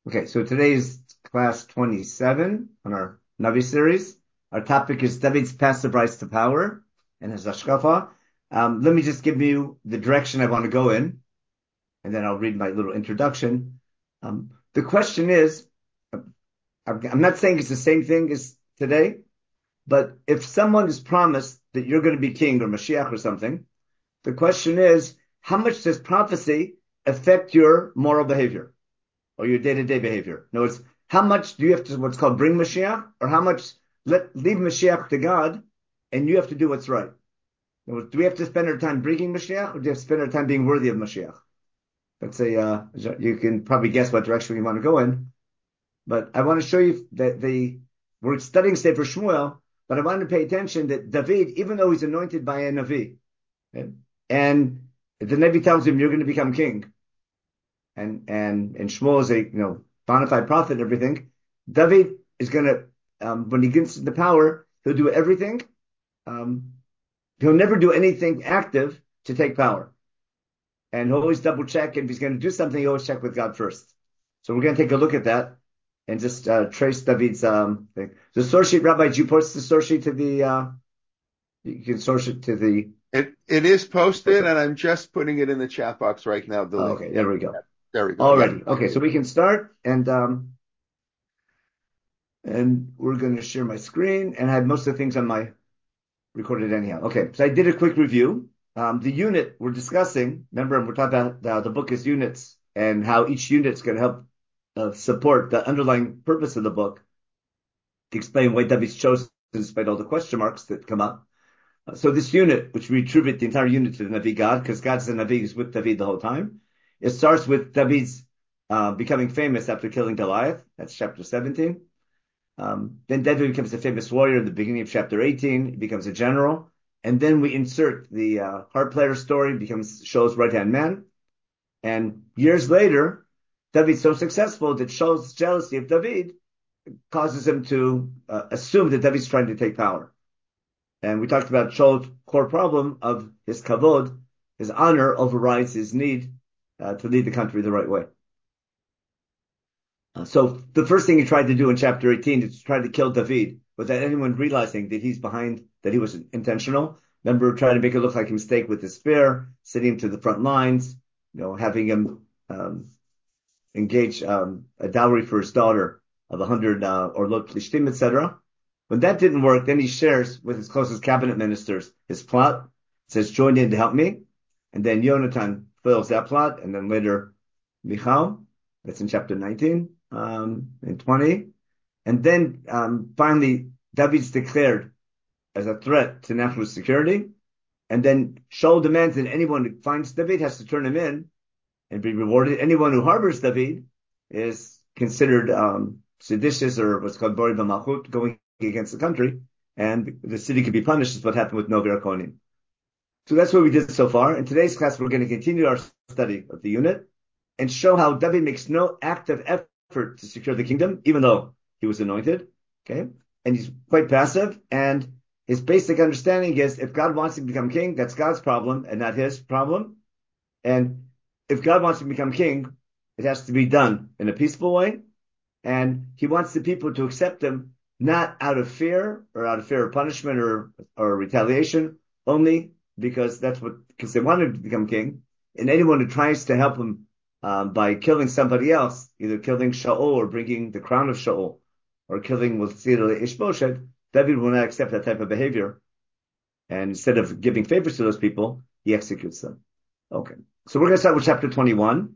Okay, so today is class 27 on our Navi series. Our topic is David's passive rise to power and his hashkafa. Let me just give you the direction I want to go in, and then I'll read my little introduction. The question is, I'm not saying it's the same thing as today, but if someone is promised that you're going to be king or Mashiach or something, the question is, how much does prophecy affect your moral behavior or your day-to-day behavior? In other words, how much do you have to what's called bring Mashiach, or how much leave Mashiach to God, and you have to do what's right? In other words, do we have to spend our time bringing Mashiach, or do we have to spend our time being worthy of Mashiach? Let's say you can probably guess what direction we want to go in, but I want to show you that we're studying Sefer Shmuel, but I want to pay attention that David, even though he's anointed by a Navi, and the Navi tells him you're going to become king, and Shmuel is a bona fide prophet and everything. David is gonna when he gets the power, he'll do everything. Um, he'll never do anything active to take power, and he'll always double check. And if he's going to do something, he always check with God first. So we're going to take a look at that and just trace David's thing. The source sheet, Rabbi, did you post the source sheet to the? You can source it to the. It is posted, and I'm just putting it in the chat box right now. The link. Okay, there we go. There we go. Already. Yep. Okay, so we can start, and we're going to share my screen, and I have most of the things on my recorded anyhow. Okay, so I did a quick review. The unit we're discussing, remember, we're talking about the book is units and how each unit's going to help support the underlying purpose of the book to explain why David's chosen despite all the question marks that come up. So this unit, which we attribute the entire unit to the Navi God, because God's the Navi who's with David the whole time, it starts with David's becoming famous after killing Goliath. That's chapter 17. Then David becomes a famous warrior in the beginning of chapter 18. He becomes a general. And then we insert the harp player story, becomes Shaul's right-hand man. And years later, David's so successful that Shaul's jealousy of David causes him to assume that David's trying to take power. And we talked about Shaul's core problem of his kavod, his honor overrides his need to lead the country the right way. So the first thing he tried to do in chapter 18 is to try to kill David without anyone realizing that he's behind, that he was intentional. Remember, trying to make it look like a mistake with his spear, sending him to the front lines, having him engage a dowry for his daughter of 100 orlot plishtim, etc. When that didn't work, then he shares with his closest cabinet ministers his plot. Says, join in to help me. And then Yonatan fulfills that plot, and then later Michal. That's in chapter 19 and 20. And then finally, David's declared as a threat to national security. And then Shaul demands that anyone who finds David has to turn him in and be rewarded. Anyone who harbors David is considered seditious, or what's called Bori B'malchut, going against the country, and the city could be punished, is what happened with Novi Arkonim. So that's what we did so far. In today's class, we're going to continue our study of the unit and show how David makes no active effort to secure the kingdom, even though he was anointed. Okay. And he's quite passive. And his basic understanding is if God wants him to become king, that's God's problem and not his problem. And if God wants him to become king, it has to be done in a peaceful way. And he wants the people to accept him, not out of fear of punishment or retaliation, only because because they want him to become king. And anyone who tries to help him by killing somebody else, either killing Shaul or bringing the crown of Shaul, or killing Ishbosheth, David will not accept that type of behavior. And instead of giving favors to those people, he executes them. Okay. So we're going to start with chapter 21.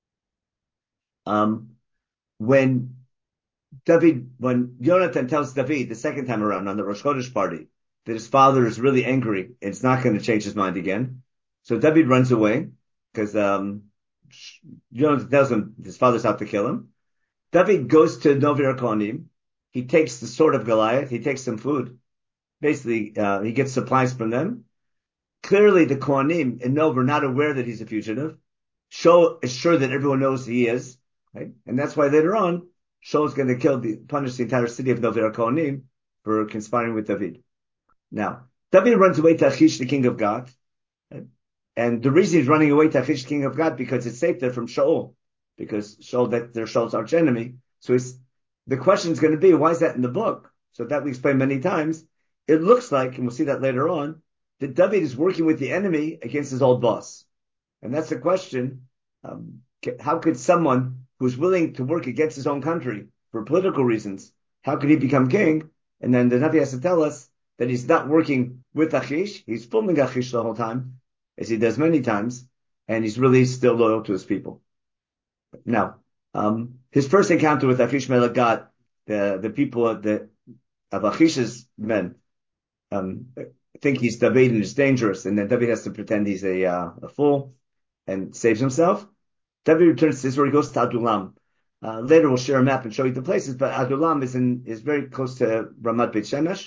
When Yonatan tells David the second time around on the Rosh Chodesh party that his father is really angry and it's not going to change his mind again. So David runs away because Yonatan tells him his father's out to kill him. David goes to Novi Arkonim. He takes the sword of Goliath. He takes some food. Basically, he gets supplies from them. Clearly, the Kohanim in Novi are not aware that he's a fugitive. Shaul is sure that everyone knows he is, right? And that's why later on, Shaul is going to punish the entire city of Novi Arkonim for conspiring with David. Now, David runs away to Achish, the king of Gath. Right? And the reason he's running away to Achish, king of Gath, because it's safe there from Shaul. because Shaul, that they're Shaul's arch enemy. So the question is going to be, why is that in the book? So that we explained many times. It looks like, and we'll see that later on, that David is working with the enemy against his old boss. And that's the question. How could someone who's willing to work against his own country for political reasons, how could he become king? And then the Navi has to tell us that he's not working with Achish. He's fooling Achish the whole time, as he does many times, and he's really still loyal to his people. Now, his first encounter with Achish Melech got the people of Achish's men think he's David and is dangerous, and then David has to pretend he's a fool and saves himself. David returns to Israel. He goes to Adullam. Later we'll share a map and show you the places, but Adullam is very close to Ramat Beit Shemesh.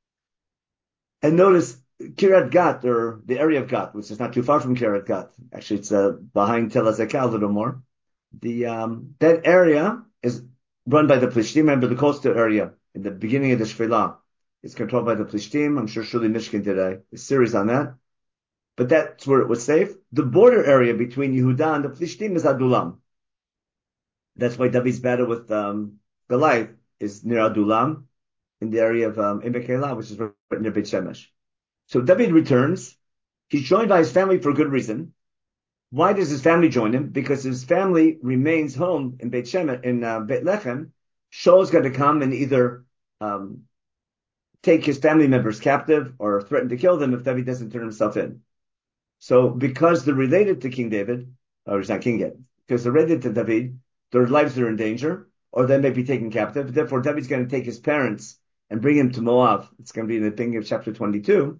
And notice Kiryat Gat, or the area of Gat, which is not too far from Kiryat Gat. Actually, it's behind Tel Azekah a little more. That area is run by the Plishtim. Remember the coastal area in the beginning of the Shfilah is controlled by the Plishtim. I'm sure Shuli Mishkin did a series on that. But that's where it was safe. The border area between Yehuda and the Plishtim is Adullam. That's why David's battle with Goliath is near Adullam, in the area of Emek, which is right near Beit Shemesh. So David returns. He's joined by his family for a good reason. Why does his family join him? Because his family remains home in Beit Shemesh, in Beit Lechem. Shaul's going to come and either take his family members captive or threaten to kill them if David doesn't turn himself in. So because they're related to King David, or he's not king yet, because they're related to David, their lives are in danger, or they may be taken captive. Therefore, David's going to take his parents and bring him to Moab. It's going to be in the beginning of chapter 22,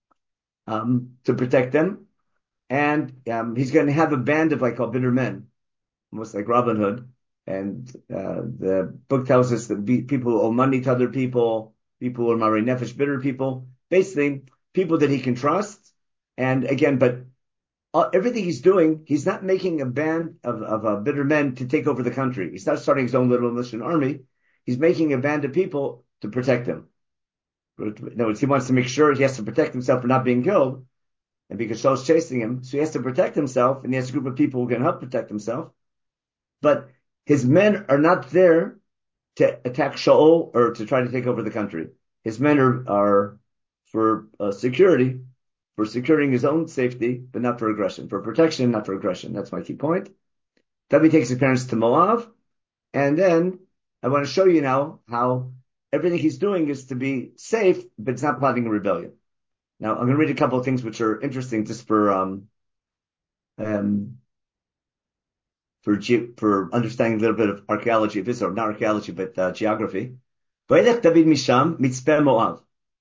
to protect them. And he's going to have a band of like bitter men, almost like Robin Hood. And the book tells us that people who owe money to other people who are Mari Nefesh, bitter people, basically people that he can trust. And again, but everything he's doing, he's not making a band of bitter men to take over the country. He's not starting his own little militia army. He's making a band of people to protect him. In other words, he wants to make sure he has to protect himself from not being killed. And because Shaul's chasing him, so he has to protect himself, and he has a group of people who can help protect himself. But his men are not there to attack Shaul or to try to take over the country. His men are for security, for securing his own safety, but not for aggression. For protection, not for aggression. That's my key point. David takes his parents to Moab, and then I want to show you now how everything he's doing is to be safe, but it's not plotting a rebellion. Now, I'm going to read a couple of things which are interesting just for understanding a little bit of archaeology of Israel, not archaeology, but geography. Vayelech David misham mitzpeh Moab.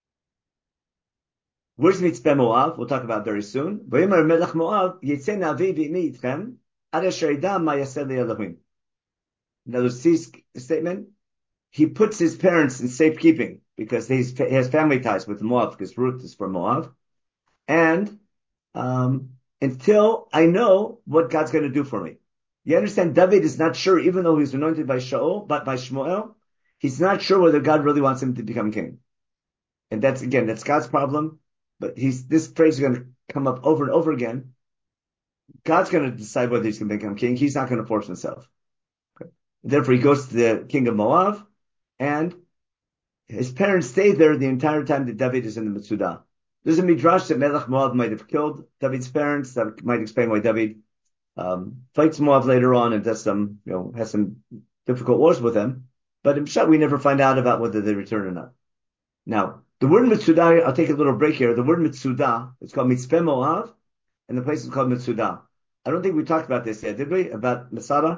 Where's Mitzpeh Moab? We'll talk about very soon. Vayomer melech Moab yitzeh navi v'imi itchem ad asher yidam ma yaseh leElohim. In other words, see his statement. He puts his parents in safekeeping because he has family ties with Moab, because Ruth is from Moab. And until I know what God's going to do for me. You understand, David is not sure, even though he's anointed by Shaul, but by Shmuel, he's not sure whether God really wants him to become king. And that's God's problem. But this phrase is going to come up over and over again. God's going to decide whether he's going to become king. He's not going to force himself. Okay. Therefore, he goes to the king of Moab, and his parents stay there the entire time that David is in the Mitzudah. There's a midrash that Melech Moab might have killed David's parents. That might explain why David fights Moab later on and does has some difficult wars with them. But in Pshat, we never find out about whether they return or not. Now, the word Mitzudah, I'll take a little break here. The word Mitzudah, it's called Mitzpeh Moab, and the place is called Mitzudah. I don't think we talked about this yet, did we? About Masada?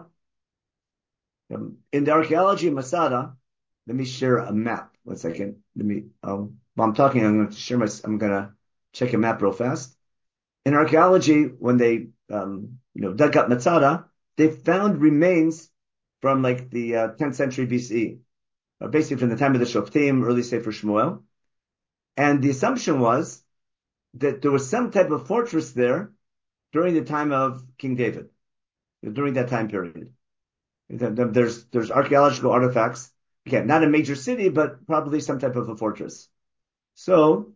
In the archaeology of Masada, let me share a map. 1 second. While I'm talking, I'm going to check a map real fast. In archaeology, when they, dug up Masada, they found remains from like the 10th century BCE, basically from the time of the Shoftim, early Sefer Shmuel. And the assumption was that there was some type of fortress there during the time of King David, during that time period. There's archaeological artifacts. Again, not a major city, but probably some type of a fortress. So,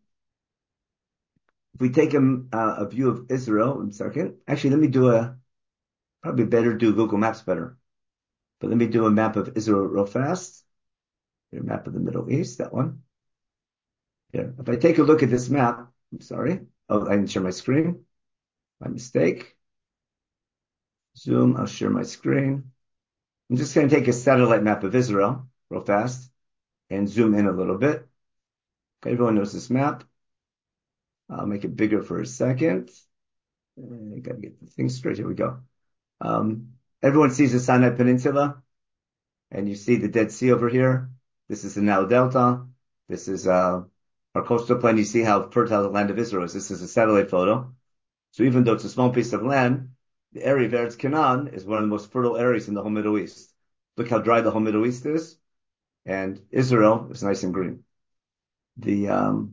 if we take a view of Israel, 1 second. Actually, let me do Probably better do Google Maps better. But let me do a map of Israel real fast. Here, map of the Middle East, that one. Here, if I take a look at this map, I'm sorry. Oh, I didn't share my screen. My mistake. Zoom, I'll share my screen. I'm just going to take a satellite map of Israel real fast and zoom in a little bit. Okay, everyone knows this map. I'll make it bigger for a second. I got to get the thing straight. Here we go. Everyone sees the Sinai Peninsula, and you see the Dead Sea over here. This is the Nile Delta. This is our coastal plain. You see how fertile the land of Israel is. This is a satellite photo. So even though it's a small piece of land, the area of Eretz Canaan is one of the most fertile areas in the whole Middle East. Look how dry the whole Middle East is, and Israel is nice and green. If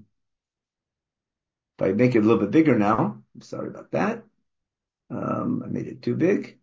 I make it a little bit bigger now, I'm sorry about that. I made it too big.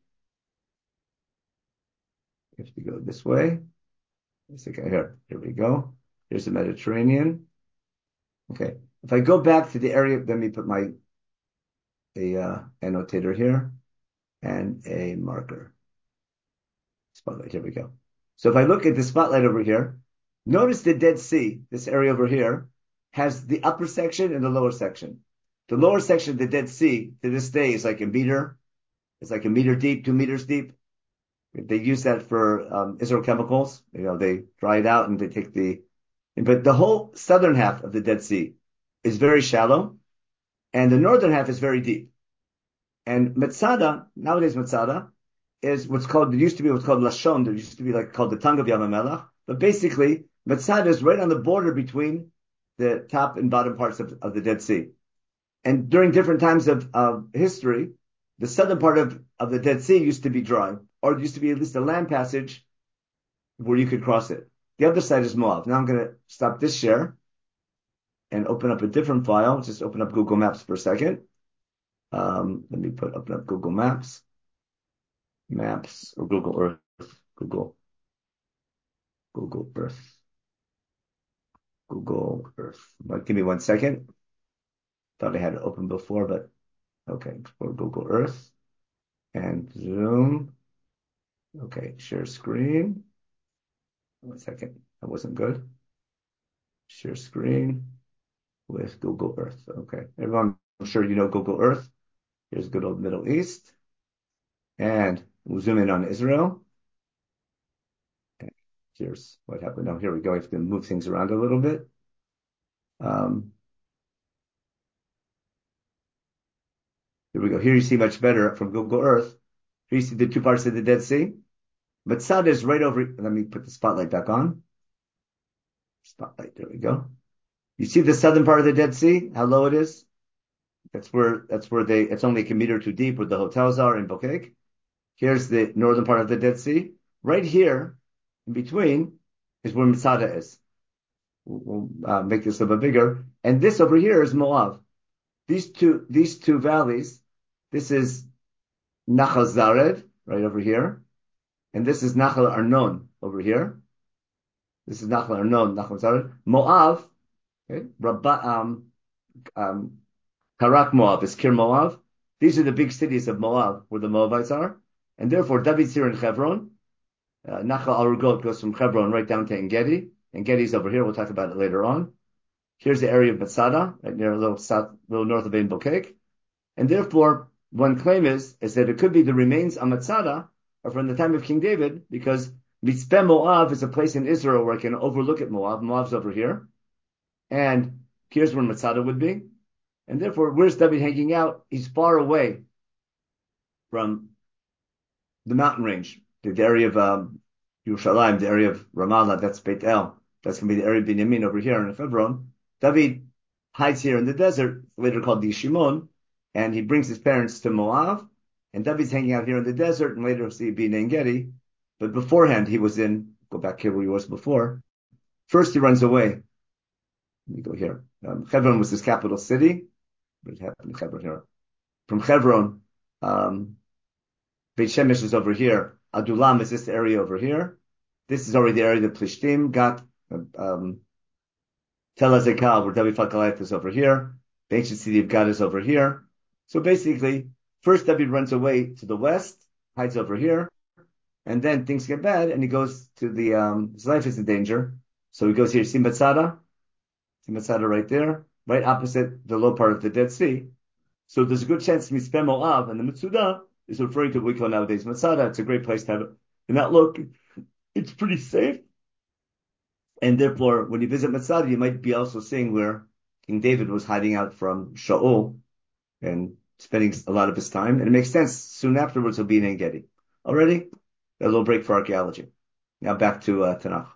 You have to go this way. Here we go. Here's the Mediterranean. Okay. If I go back to the area, let me put my annotator here and a marker. Spotlight. Here we go. So if I look at the spotlight over here, notice the Dead Sea, this area over here, has the upper section and the lower section. The lower section of the Dead Sea to this day is like a meter. It's like a meter deep, 2 meters deep. They use that for Israel chemicals. They dry it out and they take but the whole southern half of the Dead Sea is very shallow, and the northern half is very deep. And Metzada, nowadays Metzada, is it used to be what's called Lashon. There used to be called the tongue of Yam HaMelech. But basically, Metzada is right on the border between the top and bottom parts of the Dead Sea. And during different times of history, the southern part of the Dead Sea used to be dry, or it used to be at least a land passage where you could cross it. The other side is Moab. Now I'm going to stop this share and open up a different file. Just open up Google Maps for a second. Let me open up Google Maps or Google Earth, Google Earth. Give me 1 second. Thought I had it open before, but okay. For Google Earth and zoom. Okay, share screen. 1 second. That wasn't good. Share screen with Google Earth. Okay. Everyone, I'm sure you know Google Earth. Here's good old Middle East. And we'll zoom in on Israel. And here's what happened. Now, here we go. I have to move things around a little bit. Here we go. Here you see much better from Google Earth. Here you see the 2 parts of the Dead Sea. Metzada is right over. Let me put the spotlight back on. Spotlight. There we go. You see the southern part of the Dead Sea? How low it is? It's only like a meter too deep where the hotels are in Bokek. Here's the northern part of the Dead Sea. Right here, in between, is where Metzada is. We'll make this a little bit bigger. And this over here is Moab. These two valleys, this is Nachal Zared, right over here. And this is Nachal Arnon over here. This is Nachal Arnon, Nachal Zared. Moab, okay, Karak Moab is Kir Moab. These are the big cities of Moab, where the Moabites are. And therefore, David's here in Hebron. Nachal Arugot goes from Hebron right down to En-Gedi. En-Gedi's over here. We'll talk about it later on. Here's the area of Metzada, right near a little north of Ein Bokek. And therefore, one claim is that it could be the remains of Metzada are from the time of King David, because Mitzpeh Moab is a place in Israel where I can overlook at Moab. Moab's over here. And here's where Metzada would be. And therefore, where's David hanging out? He's far away from the mountain range, the area of Yerushalayim, the area of Ramallah, that's Beit El. That's going to be the area of Binyamin over here in Hebron. David hides here in the desert, later called the Shimon, and he brings his parents to Moab. And David's hanging out here in the desert, and later we'll see being En-Gedi. But beforehand, go back here where he was before. First, he runs away. Let me go here. Hebron was his capital city. What happened in Hebron here? From Hebron, Beit Shemesh is over here. Adulam is this area over here. This is already the area that Plishtim got. Tel Azekah, where David fought Goliath, is over here. The ancient city of God is over here. So basically, first David runs away to the west, hides over here. And then things get bad, and he goes to his life is in danger. So he goes here, Simbatsada right there, right opposite the low part of the Dead Sea. So there's a good chance Mitzpeh Moab and the Mitsuda is referring to what we call nowadays Matsada. It's a great place to have an outlook. It's pretty safe. And therefore, when you visit Matsada, you might be also seeing where King David was hiding out from Shaul and spending a lot of his time. And it makes sense. Soon afterwards, he'll be in En Gedi. Already, a little break for archaeology. Now back to Tanakh.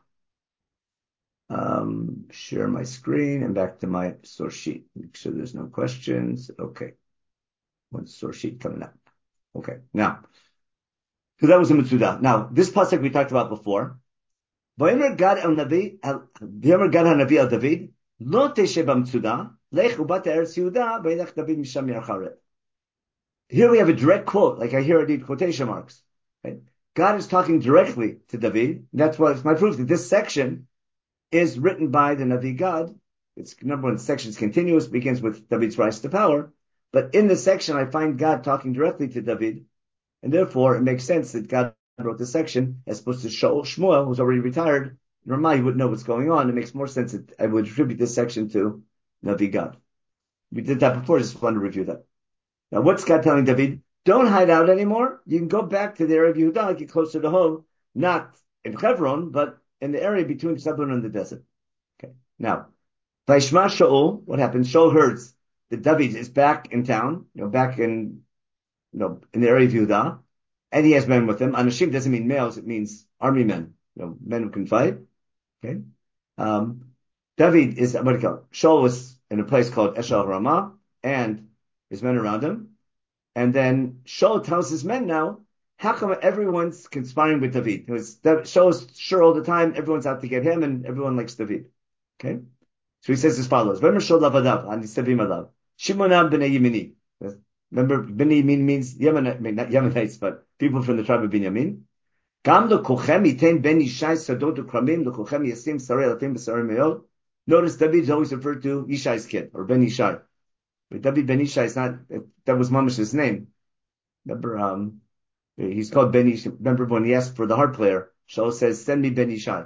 Share my screen and back to my source sheet. Make sure there's no questions. Okay. One source sheet coming up. Okay. Now, so that was a Mitzudah. Now, this pasuk we talked about before. V'yomer Gad Hanavi al David, lo teshe b'Mitzudah, lech ubat eretz Yehuda, v'yelech David misham yarcharet. Here we have a direct quote, like I hear it in quotation marks. Right? God is talking directly to David. That's why it's my proof that this section is written by the Navi Gad. It's number one, the section is continuous, begins with David's rise to power. But in this section, I find God talking directly to David. And therefore, it makes sense that God wrote this section as opposed to Shmuel, who's already retired. Ramah, he wouldn't know what's going on. It makes more sense that I would attribute this section to Navi Gad. We did that before, just wanted to review that. Now, what's God telling David? Don't hide out anymore. You can go back to the area of Yehuda, get closer to home, not in Hebron, but in the area between Zebulun and the desert. Okay. Now, Vaishma Shaul, what happens? Shaul hears that David is back in town, back in the area of Yehuda, and he has men with him. Anashim doesn't mean males; it means army men, men who can fight. Okay. David is what do you call it? Shaul was in a place called Eshel Ramah, and his men around him. And then Shaul tells his men now, how come everyone's conspiring with David? Shaul is sure all the time everyone's out to get him, and everyone likes David. Okay. So he says as follows: Remember Shaul lavadav and Nisavim alav. Shimonam b'nei Yemini. Remember, Bnei Yamin means not Yemenites, but people from the tribe of Binyamin. Gam lekochem iten ben Yishai sadot ukramim lekochem yasim sarei alafim b'sarei me'ol. Notice David is always referred to Yishai's kid, or Ben Yishai. But David Ben Yishai is not, that was Mamash's name. Remember, he's called Ben Yishai. Remember when he asked for the harp player, Shaul says, send me Ben Yishai.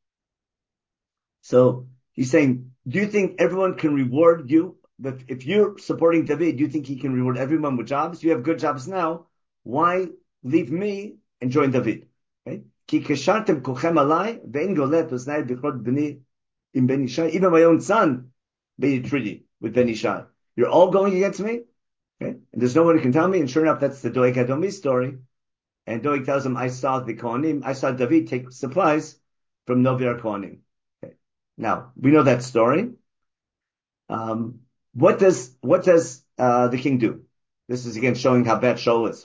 So he's saying, do you think everyone can reward you? But if you're supporting David, do you think he can reward everyone with jobs? You have good jobs now. Why leave me and join David? Okay? Even my own son made a treaty with Ben Yishai. You're all going against me? Okay? And there's no one who can tell me. And sure enough, that's the Doeg Adomi story. And Doeg tells him, I saw David take supplies from Novi Kohanim. Okay. Now, we know that story. What does the king do? This is again showing how bad Shaul is.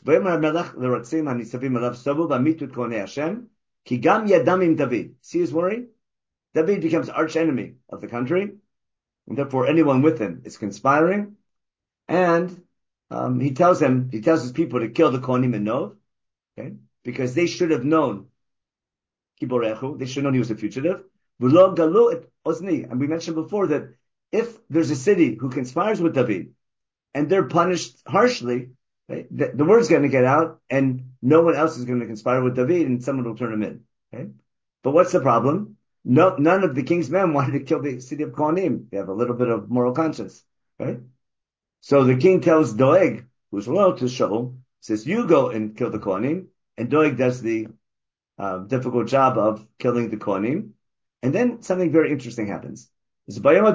See his worry? David becomes arch enemy of the country, and therefore anyone with him is conspiring. And he tells his people to kill the Kohanim in Nov, okay? Because they should have known Kiborechu. They should have known he was a fugitive. And we mentioned before that if there's a city who conspires with David and they're punished harshly, right, the word's going to get out and no one else is going to conspire with David and someone will turn him in. Okay? But what's the problem? None of the king's men wanted to kill the city of Kohanim. They have a little bit of moral conscience. Right? So the king tells Doeg, who's loyal to Shaul, says, you go and kill the Kohanim. And Doeg does the difficult job of killing the Kohanim. And then something very interesting happens. 85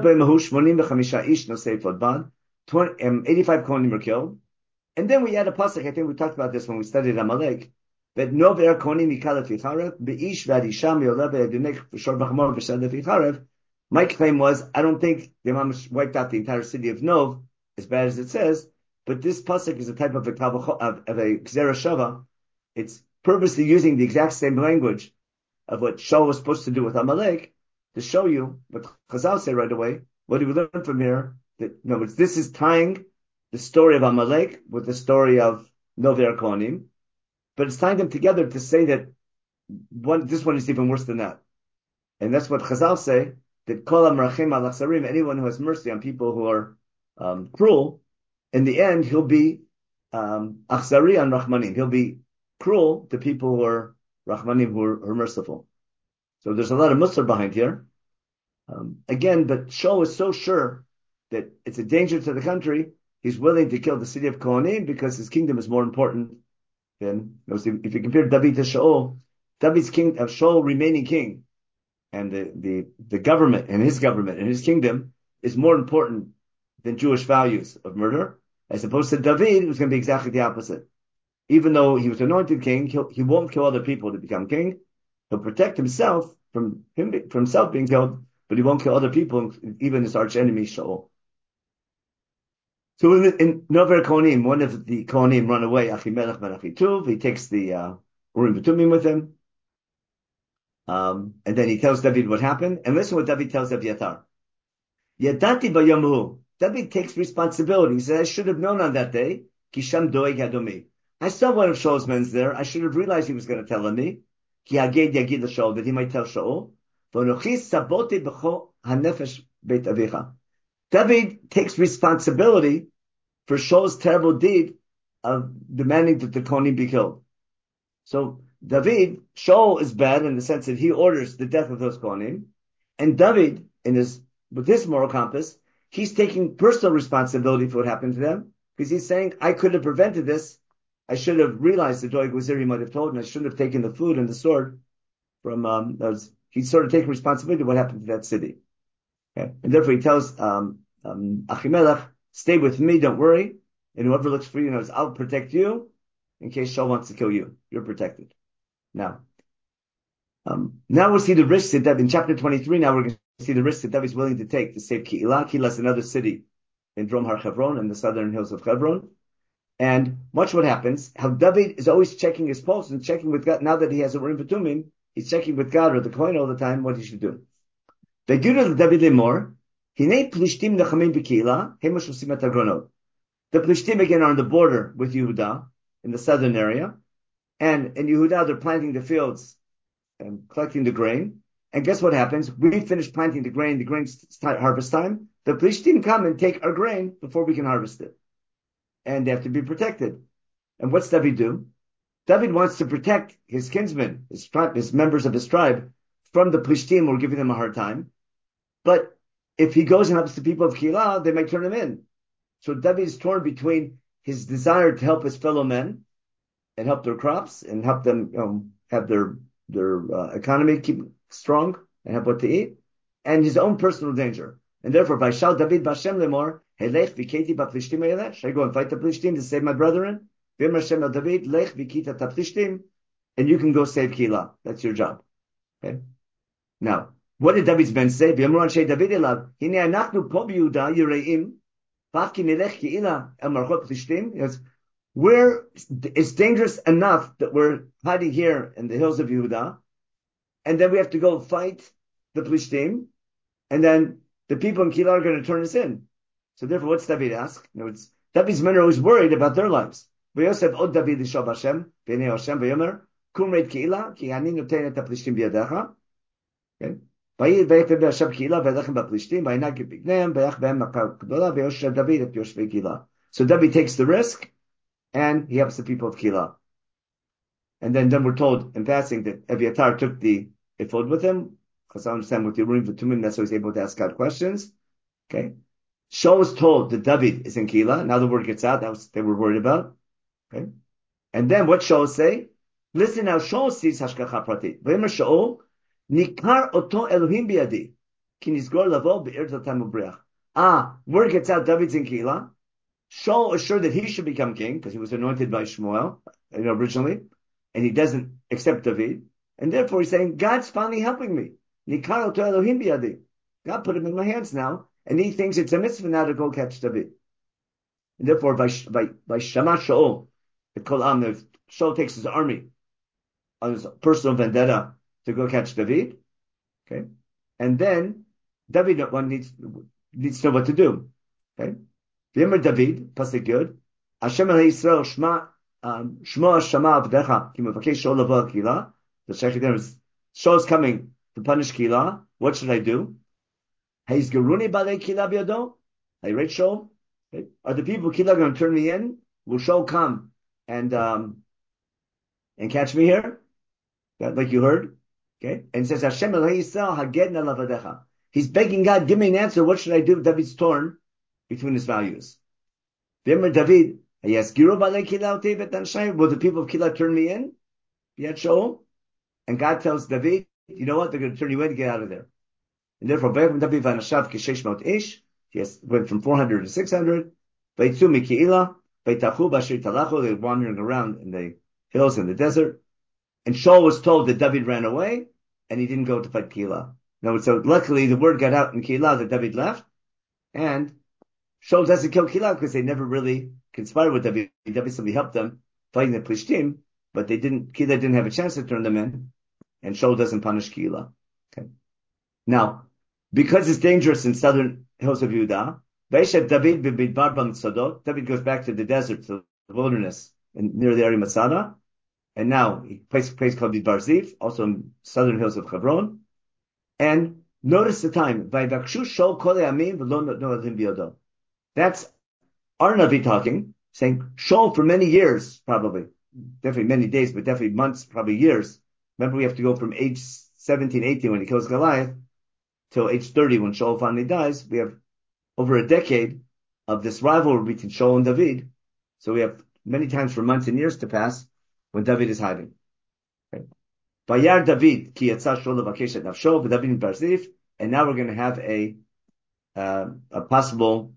Kohanim were killed. And then we add a pasuk, I think we talked about this when we studied Amalek, that no ver Kohanim yikalat ficharev, be'ish v'adisha mi'olev v'yadunech v'shor b'chamor v'shadeh ficharev. My claim was, I don't think the Mamash wiped out the entire city of Nov, as bad as it says, but this pasuk is a type of a Gzera Shava. It's purposely using the exact same language of what Shaul was supposed to do with Amalek, to show you what Chazal say right away. What do we learn from here? That this is tying the story of Amalek with the story of Novi Kohanim, but it's tying them together to say that this one is even worse than that. And that's what Chazal say, that Kol HaMerachem Al Achsarim, anyone who has mercy on people who are cruel, in the end he'll be Achsari on Rahmanim. He'll be cruel to people who are Rahmanim, who are merciful. So there's a lot of Musar behind here. Again, but Shaul is so sure that it's a danger to the country, he's willing to kill the city of Kohanim because his kingdom is more important than, if you compare David to Shaul, David's king, Shaul remaining king, and the government and his kingdom is more important than Jewish values of murder, as opposed to David, who's going to be exactly the opposite. Even though he was anointed king, he won't kill other people to become king. He'll protect himself from himself being killed, but he won't kill other people, even his arch enemy Shaul. So in Nover Kohanim, one of the Kohanim run away, Achimelech ben Achituv. He takes the Urim V'Tumim with him. And then he tells David what happened. And listen what David tells Abiathar. Yadati b'yom. David takes responsibility. He says, I should have known on that day. Kisham doeg hadomi. I saw one of Shaul's men there. I should have realized he was going to tell me. Ki haged yagid l'Shaul, that he might tell Shaul. V'nochi saboti b'cho hanefesh beit avicha. David takes responsibility for Shaul's terrible deed of demanding that the Kohanim be killed. So Shaul is bad in the sense that he orders the death of those Kohanim, and David, with his moral compass, he's taking personal responsibility for what happened to them, because he's saying, I could have prevented this. I should have realized the Doeg Wazir he might have told, and I shouldn't have taken the food and the sword from, he's sort of taking responsibility for what happened to that city. Okay? And therefore he tells Achimelech, stay with me, don't worry, and whoever looks for you knows I'll protect you in case Shaul wants to kill you. You're protected. Now we'll see the risks that in chapter 23, now we're going to see the risks that David's willing to take to save Keilah. Keilah is another city in Drom Har Hebron, in the southern hills of Hebron. And watch what happens, how David is always checking his pulse and checking with God. Now that he has a Urim V'Tumim, he's checking with God or the Kohen all the time what he should do. David lemor, Hinei Plishtim nechamim b'Keilah, hema shosim et hagronot. The Plishtim again are on the border with Yehuda, in the southern area. And in Yehuda, they're planting the fields and collecting the grain. And guess what happens? We finish planting the grain's harvest time. The Plishtim come and take our grain before we can harvest it. And they have to be protected. And what's David do? David wants to protect his kinsmen, his members of his tribe, from the Plishtim who are giving them a hard time. But if he goes and helps the people of Keilah, they might turn him in. So David is torn between his desire to help his fellow men and help their crops and help them have their economy keep strong and have what to eat, and his own personal danger. And therefore, Vaishal David Bashem lemor, Helech viketi b'Plishtim Helech. Should I go and fight the Plishtim to save my brethren? V'im Hashem el David, Lech vikita Plishtim, and you can go save Keilah. That's your job. Okay. Now, what did David's men say? V'yamru anshe David elav, Hine anachnu po b'Yehuda yireim, v'afki nilech Keilah el marchot Plishtim. Yes. It's dangerous enough that we're hiding here in the hills of Yehuda, and then we have to go fight the Plishtim, and then the people in Keilah are going to turn us in. So therefore, what's David ask? David's men are always worried about their lives. V'yosef od David lishav Hashem, v'nei Hashem v'yomer, kum reit Keilah, ki ani noten et ha-Plishtim b'yadecha. Okay. V'yifeh Hashem Keilah, v'yadechem ba-Plishtim, v'yinag b'gneim, v'yach b'hem makah gdola, v'yoshev David et yoshvei Keilah. So David takes the risk, and he helps the people of Keilah. And then we're told in passing that Abiathar took the ephod with him, because I understand with the Urim V'Tumim, that's why he's able to ask God questions. Okay. Shaul was told that David is in Keilah. Now the word gets out. They were worried about. Okay. And then what Shaul say? Listen how Shaul sees Hashgacha Pratit. V'yemer Shaul, Nikar oto Elohim biyadi. Ki nizgor lavo be'er tatam ubriach. Word gets out, David's in Keilah. Shaul is sure that he should become king, because he was anointed by Shmuel, originally, and he doesn't accept David. And therefore he's saying, God's finally helping me. Nikar oto Elohim biyadi. God put him in my hands now. And he thinks it's a mitzvah now to go catch David. And therefore, by Shama Shaul, Shaul takes his army on his personal vendetta to go catch David. Okay. And then David needs to know what to do. Okay. V'yemer David, pasuk Yud, Hashem el Yisrael shma shama avdecha ki mevakesh Shaul lavo al Keilah. The Shechidem is, Shaul's coming to punish Keilah. What should I do? Hayz geruni balei Keilah biyado. I read Shaul. Are the people of Keilah going to turn me in? Will Shaul come and and catch me here, like you heard. Okay. And it says, Hashem Elohei Yisrael hagedna lavadecha. He's begging God, give me an answer. What should I do? David's torn between his values. V'yemer David, Yaskiru b'alei Keilah otei v'et anshai. Will the people of Keilah turn me in? Yet Shaul. And God tells David, you know what? They're going to turn you in. Get out of there. And therefore, David v'anashav kishesh mot ish. Yes, went from 400 to 600. V'yitzu miKeilah. V'yitachu b'asher talachu. They're wandering around in the hills and the desert. And Shaul was told that David ran away, and he didn't go to fight Keilah. Now, so luckily the word got out in Keilah that David left, and Shaul doesn't kill Keilah because they never really conspired with David. David simply helped them fighting the Plishtim, but Keilah didn't have a chance to turn them in, and Shaul doesn't punish Keilah. Okay. Now, because it's dangerous in southern hills of Judah, David goes back to the desert, to the wilderness, near the area of Masada. And now, he plays a place called Midbar Zif, also in southern hills of Hebron. And notice the time. That's our Navi talking, saying, Shaul for many years, probably, definitely many days, but definitely months, probably years. Remember, we have to go from age 17, 18 when he kills Goliath, till age 30 when Shaul finally dies. We have over a decade of this rivalry between Shaul and David. So we have many times for months and years to pass when David is hiding. Vayar David ki yatsa Shaul levakesh et nafsho v'David midbar Zif, and now we're going to have a possible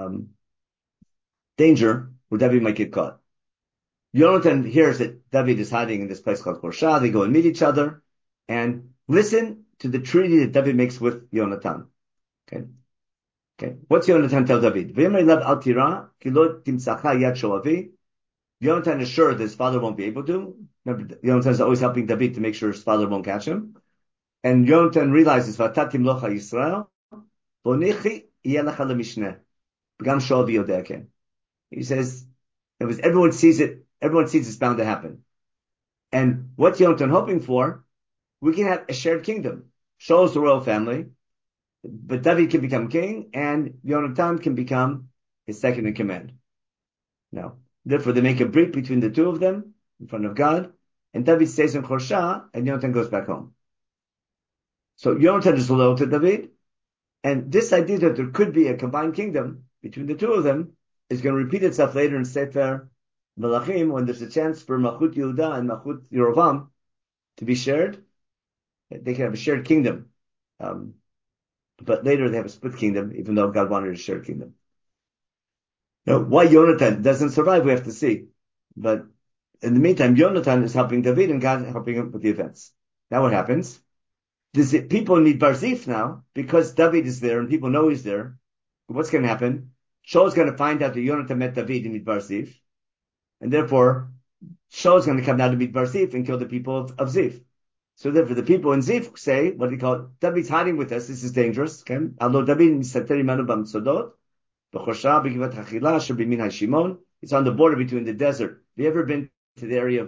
danger where David might get caught. Yonatan hears that David is hiding in this place called Horsha. They go and meet each other and listen to the treaty that David makes with Yonatan. Okay. What's Yonatan tell David? V'yemer elav al tira ki lo timtzacha yad shoavi. Yonatan is sure that his father won't be able to. Remember, Yonatan is always helping David to make sure his father won't catch him. And Yonatan realizes, Vatatim locha Yisrael, Bonichi yelecha lemishneh. B'gam Shaul b'yodeh ken. He says, everyone sees it's bound to happen. And what's Yonatan hoping for? We can have a shared kingdom. Shaul is the royal family, but David can become king, and Yonatan can become his second in command. Now, therefore, they make a break between the two of them in front of God, and David stays in Horsha, and Yonatan goes back home. So Yonatan is loyal to David, and this idea that there could be a combined kingdom between the two of them is going to repeat itself later in Sefer Melachim, when there's a chance for Malchut Yehuda and Malchut Yerovam to be shared. They can have a shared kingdom. But later they have a split kingdom, even though God wanted a shared kingdom. Now, why Yonatan doesn't survive, we have to see. But in the meantime, Yonatan is helping David and God helping him with the events. Now what happens? People need Midbar Zif now, because David is there and people know he's there. What's going to happen? Shaul is going to find out that Yonatan met David in Midbar Zif. And therefore, Shaul is going to come down to Midbar Zif and kill the people of Zif. So therefore, the people in Zif say, what do you call it? David's hiding with us. This is dangerous. Okay? Although David misateri manu b'mtzodot, b'chosha b'givat hachila asher b'min hashimon. It's on the border between the desert. Have you ever been to the area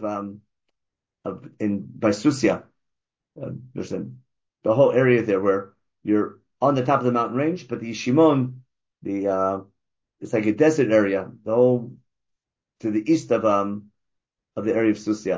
by Susia? There's the whole area there where you're on the top of the mountain range, but the Yishimon, it's like a desert area, the whole to the east of the area of Susia.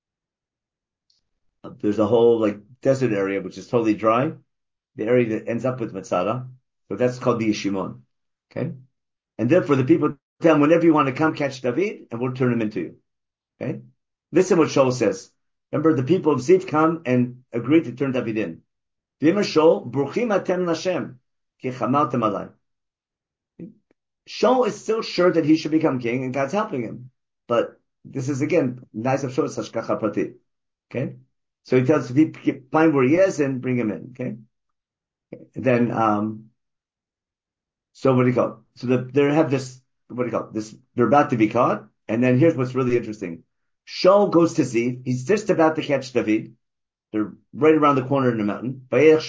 There's a whole like desert area which is totally dry. The area that ends up with Matzara. So that's called the Yishimon. Okay? And therefore the people tell him, whenever you want to come catch David, and we'll turn him into you. Okay? Listen what Shaul says. Remember, the people of Zif come and agree to turn David in. V'yemer Shaul, Bruchim atem Lashem, ki chamaltem alai. Shaul is still sure that he should become king, and God's helping him. But this is again, nice of Shaul, hashgacha pratit. Okay? So he tells David, find where he is and bring him in. Okay? And then, so what do you call it? So they have this, what do you call it? This, they're about to be caught. And then here's what's really interesting. Shaul goes to Zif. He's just about to catch David. They're right around the corner in the mountain.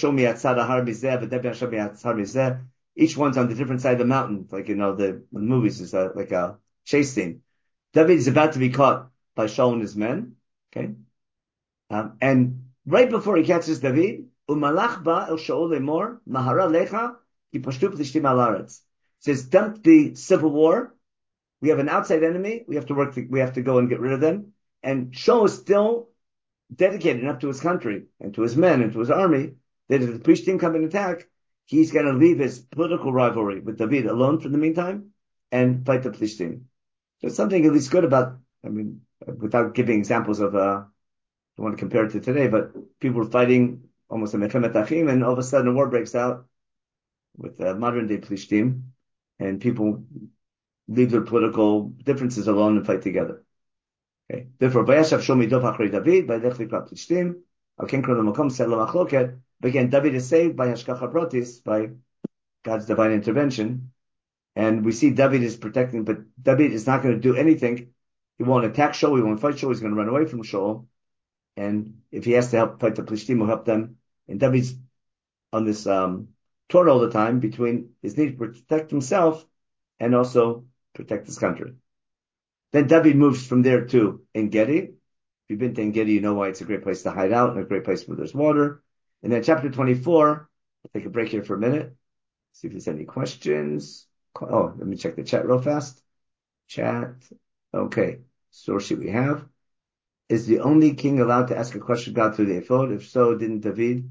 Each one's on the different side of the mountain. Like, the movies is like a chase scene. David is about to be caught by Shaul and his men. Okay. And right before he catches David, Umalach ba el Shaul lemor, mahara lecha, ki pashtu plishtim al aretz. Says, dump the civil war. We have an outside enemy. We have to go and get rid of them. And Shaul is still dedicated enough to his country and to his men and to his army that if the Plishtim come and attack, he's going to leave his political rivalry with David alone for the meantime and fight the Plishtim. There's something at least good about, I mean, without giving examples of, I don't want to compare it to today, but people were fighting almost a Mechemet Achim, and all of a sudden a war breaks out with modern day Plishtim, and people leave their political differences alone and fight together. Okay. Therefore, Vayashav Shlomi Dov Achri David, Vayelech Likrat Plishtim, Al Ken Kol Makom Selo Machloket. But again, David is saved by Hashgacha Pratis, by God's divine intervention. And we see David is protecting, but David is not going to do anything. He won't attack Shaul, he won't fight Shaul, he's going to run away from Shaul. And if he has to help fight the Plishtim, he'll help them. And David's on this tour all the time between his need to protect himself and also protect his country. Then David moves from there to En Gedi. If you've been to En Gedi, you know why it's a great place to hide out and a great place where there's water. And then chapter 24, I'll take a break here for a minute, see if there's any questions. Oh, let me check the chat real fast. Chat. Okay. Source sheet we have. Is the only king allowed to ask a question of God through the ephod? If so, didn't David?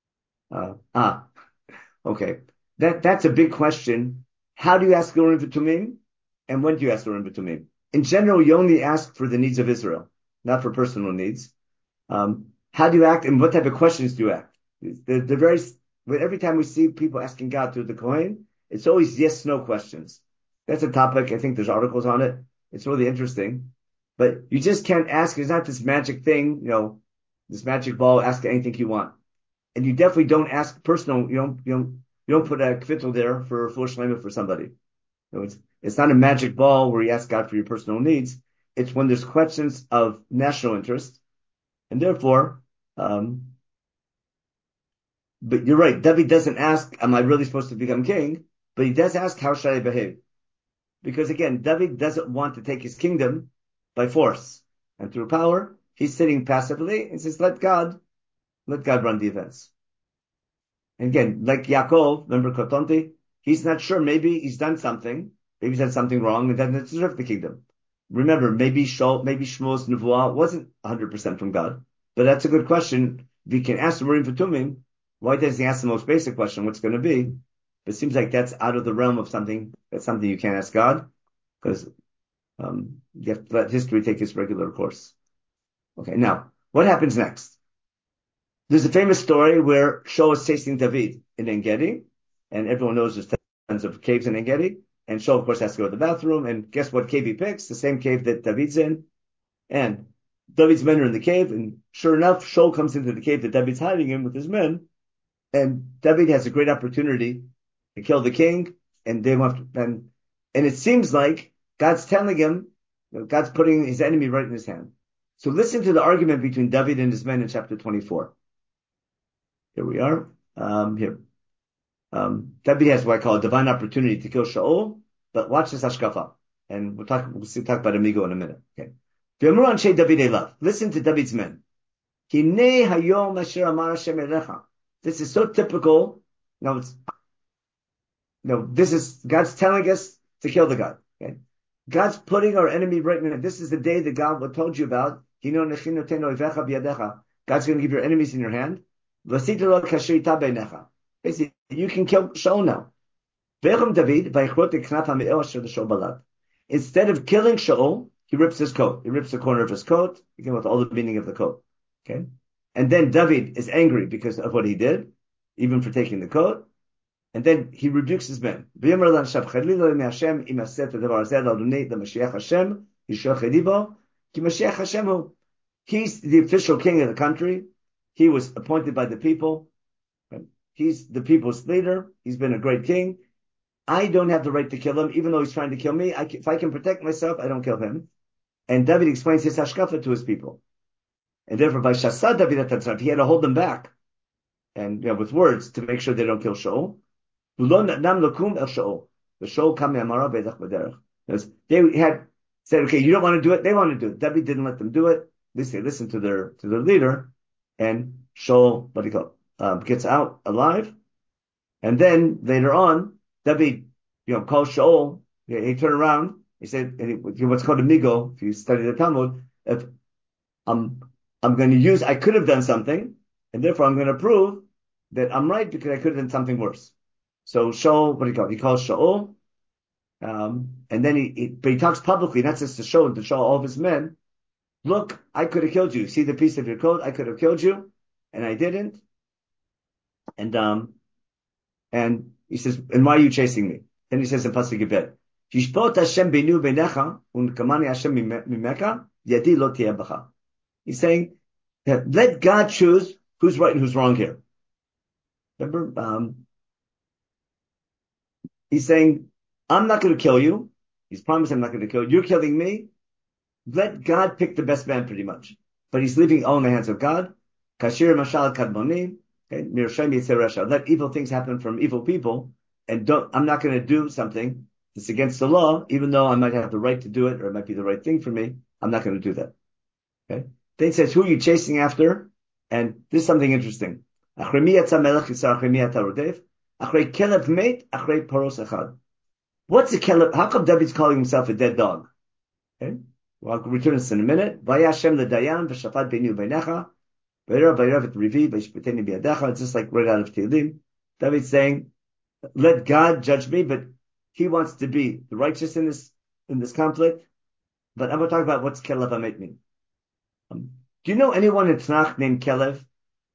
Okay. That's a big question. How do you ask Urim v'Tumim? And when do you ask Urim v'Tumim? In general, you only ask for the needs of Israel, not for personal needs. How do you act and what type of questions do you ask? Every time we see people asking God through the Kohen, it's always yes/no questions. That's a topic. I think there's articles on it. It's really interesting, but you just can't ask. It's not this magic thing, this magic ball. Ask anything you want, and you definitely don't ask personal. You don't put a kvittel there for full shleima for somebody. It's not a magic ball where you ask God for your personal needs. It's when there's questions of national interest, and therefore. But you're right. David doesn't ask, am I really supposed to become king? But he does ask, how should I behave? Because again, David doesn't want to take his kingdom by force and through power. He's sitting passively and says, let God run the events. And again, like Yaakov, remember Kotonti? He's not sure. Maybe he's done something. Maybe he's done something wrong and doesn't deserve the kingdom. Remember, maybe Shmuel's nevuah wasn't 100% from God. But that's a good question. If you can ask the Urim v'Tumim, why doesn't he ask the most basic question, what's going to be? But it seems like that's out of the realm of something. That's something you can't ask God, because you have to let history take its regular course. Okay, now, what happens next? There's a famous story where Shaul is chasing David in En Gedi, and everyone knows there's tons of caves in En Gedi, and Shaul, of course, has to go to the bathroom, and guess what cave he picks? The same cave that David's in. And David's men are in the cave, and sure enough, Shaul comes into the cave that David's hiding in with his men, and David has a great opportunity to kill the king, and it seems like God's telling him, God's putting his enemy right in his hand. So listen to the argument between David and his men in chapter 24. Here we are. David has what I call a divine opportunity to kill Shaul, but watch this hashkafa, and we'll talk about Amigo in a minute. Okay. Listen to David's men. This is so typical. This is God's telling us to kill the God. Okay? God's putting our enemy right now. This is the day that God told you about. God's going to give your enemies in your hand. Basically, you can kill Shaul now. Instead of killing Shaul, he rips his coat. He rips the corner of his coat, again with all the meaning of the coat. Okay? And then David is angry because of what he did, even for taking the coat. And then he rebukes his men. He's the official king of the country. He was appointed by the people. He's the people's leader. He's been a great king. I don't have the right to kill him, even though he's trying to kill me. If I can protect myself, I don't kill him. And David explains his hashkafa to his people. And therefore, by Shasad David Atatzar, he had to hold them back, and with words to make sure they don't kill Shaul. The Shaul kam me'amara ve'elech b'derech. They had said, okay, you don't want to do it. They want to do it. David didn't let them do it. At least they listened to their leader, and Shaul, gets out alive. And then later on, David, calls Shaul. He turned around. He said, what's called a migo, if you study the Talmud, if I'm, I'm going to use, I could have done something, and therefore I'm going to prove that I'm right because I could have done something worse. So Shaul, what do you call it? He calls Shaul, and then but he talks publicly, not just to show all of his men, look, I could have killed you. See the piece of your coat? I could have killed you, and I didn't. And he says, and why are you chasing me? Then he says in Pasuk Yibet, Yishpot Hashem beinu beinecha, unkamani Hashem mimeka, yadi lo tiyeh b'cha. He's saying, let God choose who's right and who's wrong here. Remember, he's saying, I'm not going to kill you. He's promised I'm not going to kill you. You're killing me. Let God pick the best man pretty much. But he's leaving it all in the hands of God. Kashir mashal kadmoni. Let evil things happen from evil people. And I'm not going to do something that's against the law, even though I might have the right to do it or it might be the right thing for me. I'm not going to do that. Okay. Then it says, who are you chasing after? And this is something interesting. What's a Caleb? How come David's calling himself a dead dog? Okay. Well, I'll return this in a minute. Vayashem ledayan v'shafat beinu beinecha v'yerav v'yerav et rivi v'yishpeteni biyadacha. It's just like right out of Tehillim. David's saying, let God judge me, but he wants to be the righteous in this conflict. But I'm going to talk about what's Kelev Hamet mean. Do you know anyone in Tanakh named Kelev?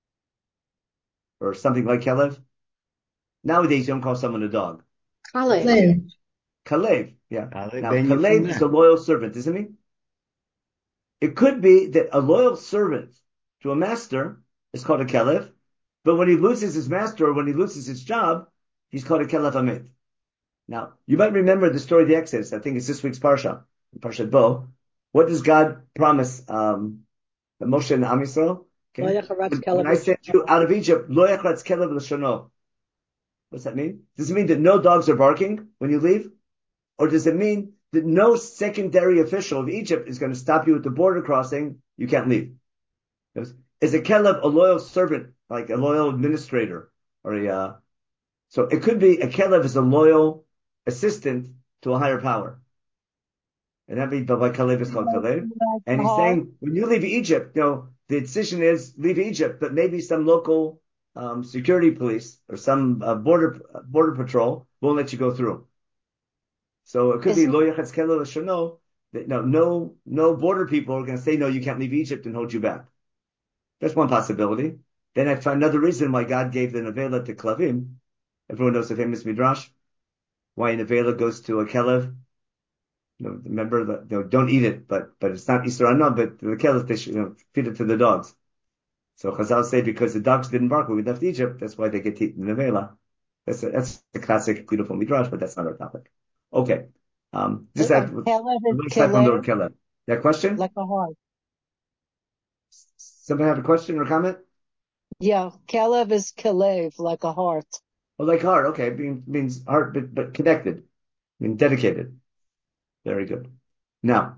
Or something like Kelev? Nowadays, you don't call someone a dog. Kalev. Kalev, yeah. Kalev Now, ben Kalev is a loyal servant, isn't he? It could be that a loyal servant to a master is called a Kelev, but when he loses his master or when he loses his job, he's called a Kelev Hamet. Now, you might remember the story of the Exodus. I think it's this week's Parsha, Parshat Bo. What does God promise Moshe and Am Yisrael? Okay. When I sent you out of Egypt, lo yachratz kelev l'shono. What's that mean? Does it mean that no dogs are barking when you leave? Or does it mean that no secondary official of Egypt is going to stop you at the border crossing? You can't leave. Is a kelev a loyal servant, like a loyal administrator? So it could be a kelev is a loyal assistant to a higher power. And that means why Kalev is called Kalev. And he's saying, when you leave Egypt, the decision is leave Egypt, but maybe some local security police or some border patrol won't let you go through. So it could be lo yachatz kelev l'shono, that no border people are going to say, no, you can't leave Egypt and hold you back. That's one possibility. Then I find another reason why God gave the nevela to Klavim. Everyone knows the famous midrash, why a nevela goes to a kelev. Remember that don't eat it, but it's not Isra Anah, but the kelev they should feed it to the dogs. So Chazal say because the dogs didn't bark when we left Egypt, that's why they get eaten in the nevela. That's a classic beautiful midrash, but that's not our topic. Okay, just that a little side from the word kelev. That question? Like a heart. Somebody have a question or comment? Yeah, Kelev is Kalev, like a heart. Oh, like heart. Okay, means heart, but connected, dedicated. Very good. Now,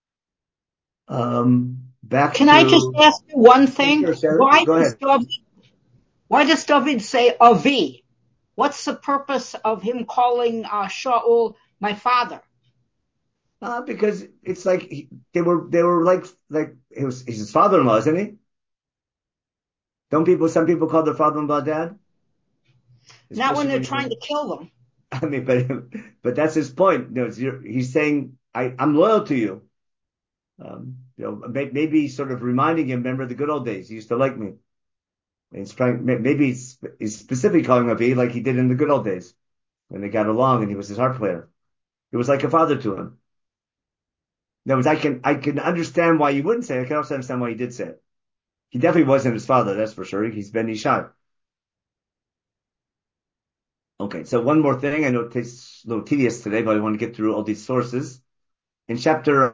back Can to... I just ask you one thing? Sure, Why does David say Avi? What's the purpose of him calling Shaul my father? Because it's like they were like he's his father-in-law, isn't he? Some people call their father-in-law dad? Not when they're trying to kill them. I mean, but that's his point. He's saying, I'm loyal to you. Maybe sort of reminding him, remember the good old days. You used to like me. And maybe he's specifically calling Avi like he did in the good old days when they got along and he was his harp player. It was like a father to him. In other words, I can understand why you wouldn't say it. I can also understand why he did say it. He definitely wasn't his father, that's for sure. He's Ben Ishai. Okay, so one more thing. I know it takes a little tedious today, but I want to get through all these sources. In chapter,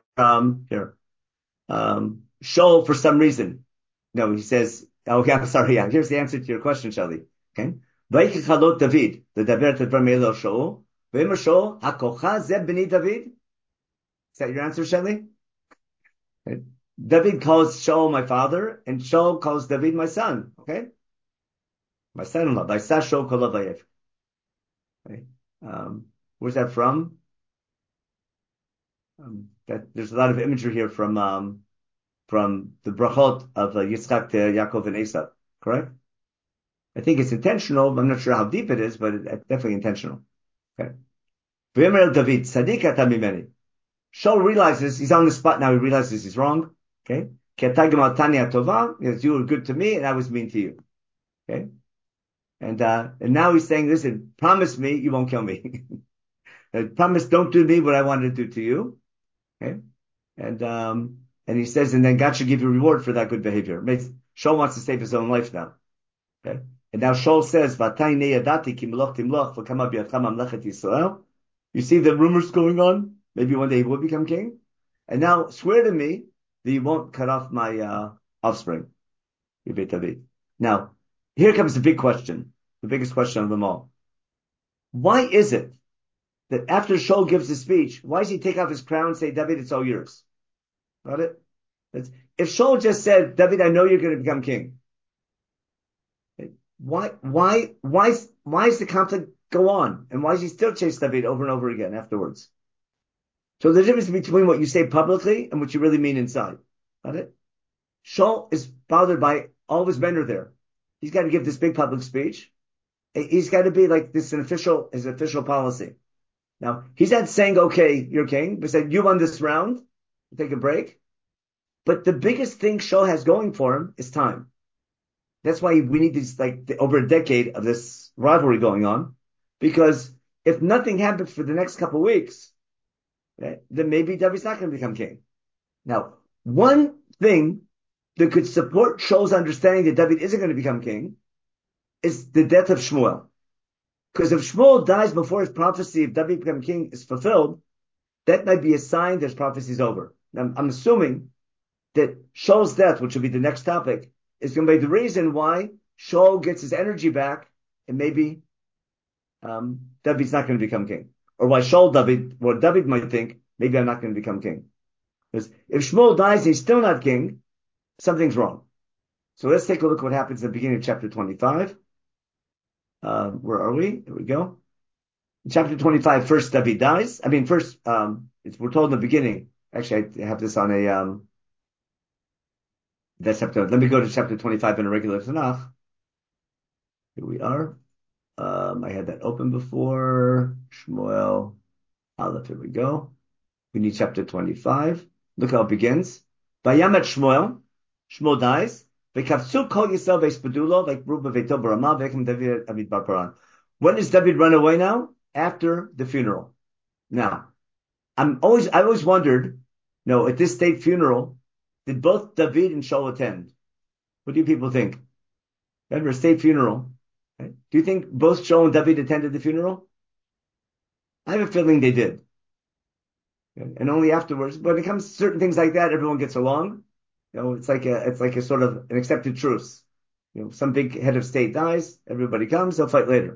Shaul, for some reason, no, he says, okay, I'm sorry, yeah, here's the answer to your question, Shelley. Okay? Vayichalot David, ledaber tedvar me'el el Shaul, ve'emer Shaul, hakocha ze b'nei David? Is that your answer, Shelley? Okay. David calls Shaul my father, and Shaul calls David my son. Okay? My son-in-law. Vaysa Shaul kol havayev. Okay. Where's that from? There's a lot of imagery here from from the brachot of Yitzchak to Yaakov and Esav, correct? I think it's intentional. I'm not sure how deep it is, but it's definitely intentional. Okay. V'yomer David, Tzaddik ata mimeni. Shaul realizes he's on the spot now. He realizes he's wrong. Okay. Ki ata gemaltani atova, because you were good to me and I was mean to you. Okay. And now he's saying, listen, promise me you won't kill me. Promise don't do me what I wanted to do to you. Okay. And he says, and then God should give you a reward for that good behavior. Shaul wants to save his own life now. Okay. And now Shaul says, "Vatay neyadati ki meloch timloch v'kama b'yadcha mamlechet Yisrael." You see the rumors going on? Maybe one day he will become king. And now swear to me that you won't cut off my offspring, your Beit David. Now, here comes the big question, the biggest question of them all. Why is it that after Shaul gives the speech, why does he take off his crown and say, David, it's all yours? Got it? If Shaul just said, David, I know you're going to become king. Why does the conflict go on? And why does he still chase David over and over again afterwards? So the difference between what you say publicly and what you really mean inside. Got it? Shaul is bothered by all of his men are there. He's got to give this big public speech. He's got to be like this his official policy. Now, he's not saying, okay, you're king, but saying, you won this round, take a break. But the biggest thing Shaul has going for him is time. That's why we need this, over a decade of this rivalry going on. Because if nothing happens for the next couple of weeks, right, then maybe David's not going to become king. Now, one thing that could support Shaul's understanding that David isn't going to become king is the death of Shmuel. Because if Shmuel dies before his prophecy of David becoming king is fulfilled, that might be a sign that his prophecy is over. Now, I'm assuming that Shaul's death, which will be the next topic, is going to be the reason why Shaul gets his energy back and maybe David's not going to become king. Or why David might think, maybe I'm not going to become king. Because if Shmuel dies and he's still not king, something's wrong. So let's take a look at what happens at the beginning of chapter 25. Where are we? Here we go. In chapter 25, first David dies. We're told in the beginning. Actually, I have this on let me go to chapter 25 in a regular Tanakh. Here we are. I had that open before. Shmuel, Aleph, here we go. We need chapter 25. Look how it begins. Vayamet Shmuel dies. V'kavtzu kol Yisrael v'espedulo, v'ekbru b'veito b'ramah, v'ekim David Amid bar Paran. When does David run away now? After the funeral. Now, I always wondered, at this state funeral, did both David and Shaul attend? What do you people think? Remember, a state funeral. Right? Do you think both Shaul and David attended the funeral? I have a feeling they did. Okay? And only afterwards, when it comes to certain things like that, everyone gets along. It's like a sort of an accepted truce. Some big head of state dies, everybody comes, they'll fight later.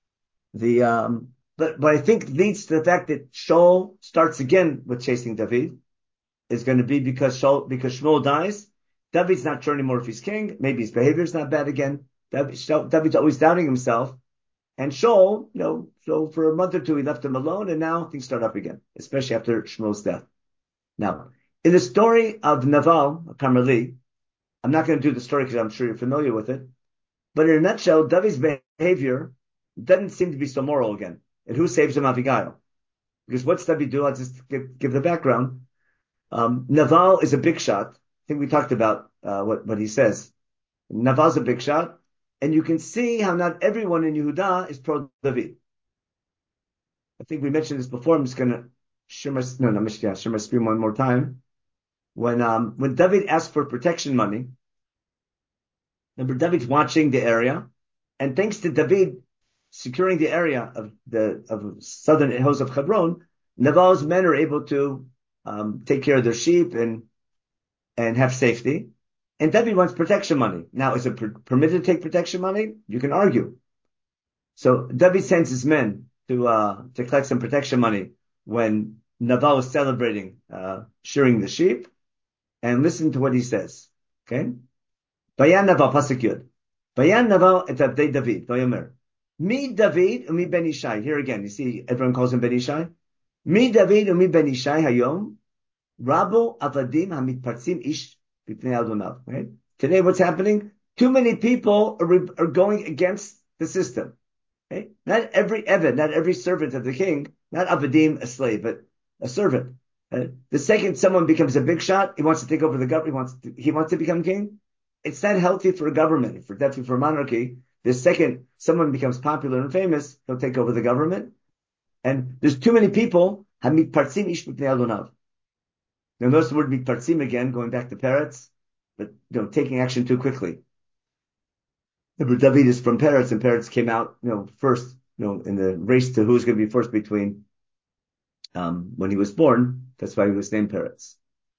But I think leads to the fact that Shaul starts again with chasing David is going to be because Shmuel dies. David's not sure anymore if he's king. Maybe his behavior's not bad again. David's always doubting himself. And Shaul, so for a month or two, he left him alone, and now things start up again, especially after Shmuel's death. Now, in the story of Naval, Carmeli, I'm not going to do the story because I'm sure you're familiar with it, but in a nutshell, David's behavior doesn't seem to be so moral again. And who saves him? Abigail. Because what's David do? I'll just give the background. Naval is a big shot. I think we talked about what he says. Naval's a big shot, and you can see how not everyone in Yehuda is pro David. I think we mentioned this before. I'm just going to share my screen one more time. When David asked for protection money, remember David's watching the area, and thanks to David securing the area of the southern hills of Hebron, Naval's men are able to take care of their sheep and have safety. And David wants protection money. Now, is it permitted to take protection money? You can argue. So David sends his men to collect some protection money when Naval is celebrating shearing the sheep. And listen to what he says. Okay? Vayan Naval, pasuk Yud. Vayan Naval et avdei David. Vayomer. Mi David umi ben Ishai. Here again, you see, everyone calls him Ben Ishai. Mi David umi ben Ishai hayom. Rabo avadim hamitpartzim ish Right? Today, what's happening? Too many people are going against the system. Okay? Not every Eved, not every servant of the king, not Avadim, a slave, but a servant. The second someone becomes a big shot, he wants to take over the government, he wants to become king. It's not healthy for a government, definitely for monarchy. The second someone becomes popular and famous, he'll take over the government. And there's too many people. Now notice the word mitpartzim again, going back to Peretz, but taking action too quickly. Remember, David is from Peretz, and Peretz came out, first, in the race to who's going to be first between, when he was born. That's why he was named Peretz.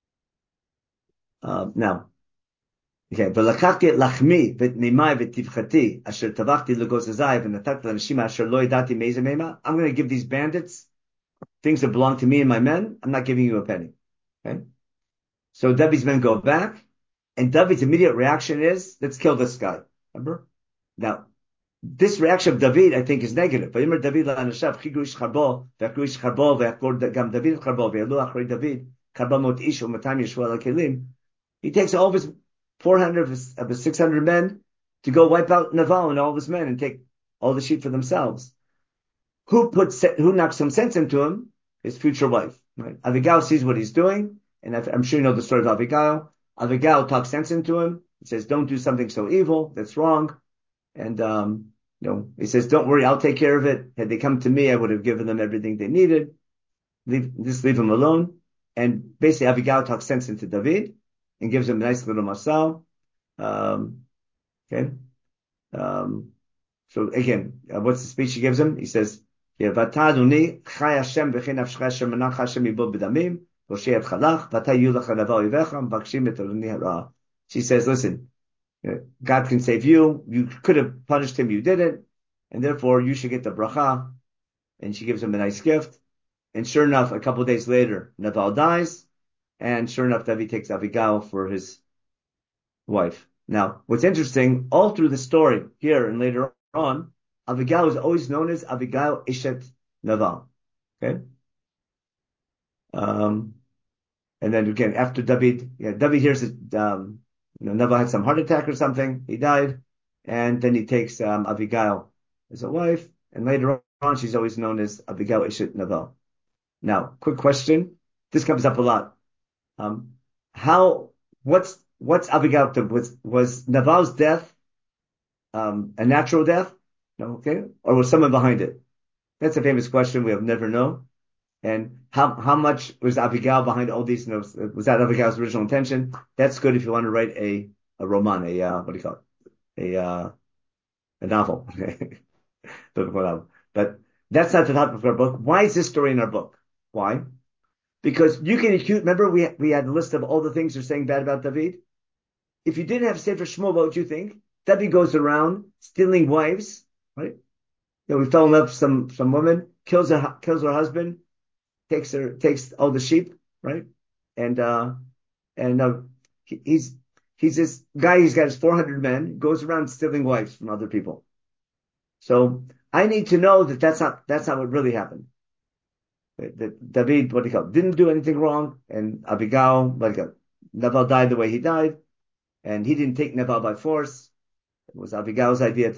Now, okay. ולקחתי את לחמי ואת מימי וטבחתי אשר טבחתי לגוז הזית ונתתי לאנשים אשר לא ידעתי מאיזה מימה. I'm going to give these bandits things that belong to me and my men. I'm not giving you a penny. Okay. So David's men go back, and David's immediate reaction is, let's kill this guy. Remember? Now, this reaction of David, I think, is negative. ויאמר דוד לאנשיו, חיגרו איש חרבו, ועקרו איש חרבו, ויעקור גם דוד את חרבו, ויעלו אחרי דוד, 400 איש ו200 ישבו על הכלים. He takes all of his 400 of his 600 men to go wipe out Naval and all of his men and take all the sheep for themselves. Who knocks some sense into him? His future wife. Right? Abigail sees what he's doing, and I'm sure you know the story of Abigail. Abigail talks sense into him. He says, don't do something so evil. That's wrong. And, he says, don't worry, I'll take care of it. Had they come to me, I would have given them everything they needed. Just leave him alone. And basically, Abigail talks sense into David and gives him a nice little masal. Okay. So again, what's the speech he gives him? He says, ואתה אדוני חי השם וכי נפשך אשר מנח השם מבוא בדמים והושיע אותך לך ואתה יהיו לך לבוא אויביך מבקשים את אדוני הרעה. She says, listen, God can save you. You could have punished him, you didn't, and therefore you should get the bracha. And she gives him a nice gift. And sure enough, a couple of days later, Nabal dies, and sure enough, David takes Abigail for his wife. Now, what's interesting, all through the story here and later on, Abigail is always known as Abigail Ishet Naval. Okay? And then again, after David hears that, Naval had some heart attack or something, he died, and then he takes, Abigail as a wife, and later on, she's always known as Abigail Ishet Naval. Now, quick question. This comes up a lot. What's Abigail, was Naval's death, a natural death? No, okay? Or was someone behind it? That's a famous question we'll never know. And how much was Abigail behind all these? Was that Abigail's original intention? That's good if you want to write a roman, what do you call it? A novel. But that's not the topic of our book. Why is this story in our book? Why? Because you can accuse, remember we had a list of all the things they're saying bad about David? If you didn't have Sefer Shmuel, what would you think? David goes around stealing wives, right? We fell in love with some woman, kills her husband, takes all the sheep, right? And he's this guy, he's got his 400 men, goes around stealing wives from other people. So I need to know that's not what really happened. That David, didn't do anything wrong, and Abigail, Nabal died the way he died, and he didn't take Nabal by force. It was Abigail's idea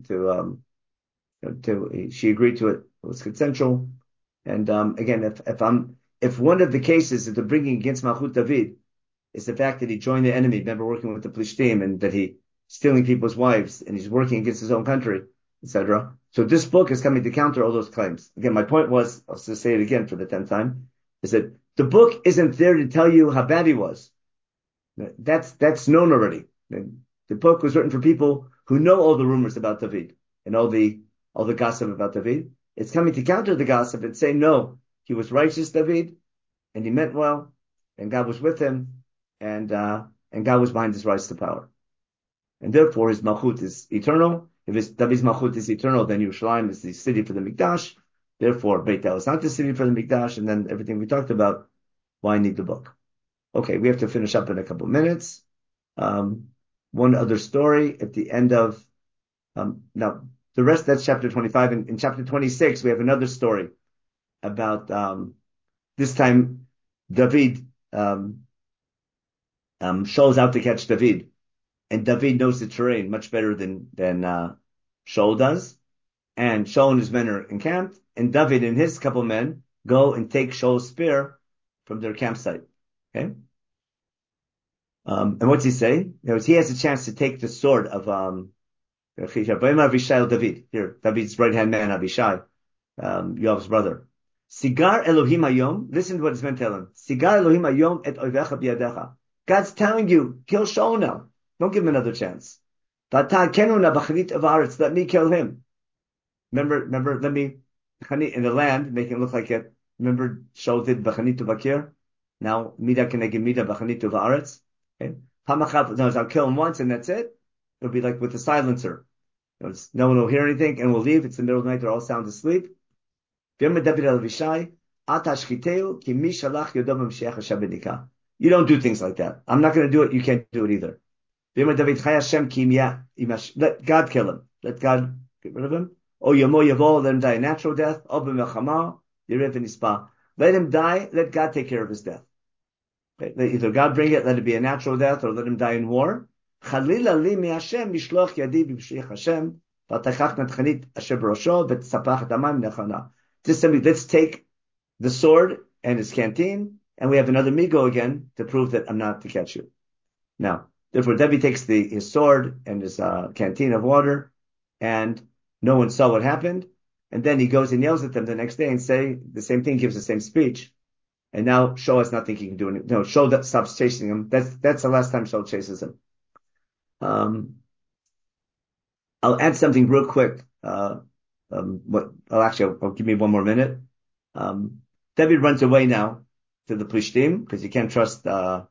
she agreed to it. It was consensual. And, again, if one of the cases that they're bringing against Malchut David is the fact that he joined the enemy, remember working with the Plishtim, and that he stealing people's wives, and he's working against his own country, etc. So this book is coming to counter all those claims. Again, my point was, I'll just say it again for the 10th time, is that the book isn't there to tell you how bad he was. That's known already. The book was written for people who know all the rumors about David and all the gossip about David. It's coming to counter the gossip and say, no, he was righteous, David, and he meant well, and God was with him, and God was behind his rise to power. And therefore, his Malchut is eternal. If David's Malchut is eternal, then Yerushalayim is the city for the Mikdash. Therefore, Beit El is not the city for the Mikdash, and then everything we talked about, why need the book? Okay, we have to finish up in a couple minutes. One other story at the end of, now, the rest, that's chapter 25. In chapter 26, we have another story about, this time, David, Shaul's out to catch David, and David knows the terrain much better than Shaul does. And Shaul and his men are encamped, and David and his couple of men go and take Shaul's spear from their campsite. Okay. And what's he say? He has a chance to take the sword of David. Here, David's right-hand man, Avishai, Yoav's brother. Sigar Elohim Hayom. Listen to what his men tell him. Sigar Elohim Hayom et oivecha biyadecha. God's telling you, kill Shaul now. Don't give him another chance. Let me kill him. Remember, let me, in the land, make him look like it. Remember, Shaul did b'chanitu bakir. Now, mida keneged mida b'chanitu va'aretz. Okay. I'll kill him once and that's it. It'll be like with the silencer. No one will hear anything and we'll leave. It's the middle of the night. They're all sound asleep. You don't do things like that. I'm not going to do it. You can't do it either. Let God kill him. Let God get rid of him. Let him die a natural death. Let him die. Let God take care of his death. Either God bring it, let it be a natural death, or let him die in war. Just simply, let's take the sword and his canteen, and we have another migo again to prove that I'm not to catch you. Now, therefore, David takes his sword and his canteen of water, and no one saw what happened. And then he goes and yells at them the next day and say the same thing, gives the same speech. And now Shaul is not thinking he can do anything. No, Shaul that stops chasing him. That's the last time Shaul chases him. I'll add something real quick. I'll give me one more minute. David runs away now to the Plishtim because he can't trust Shaul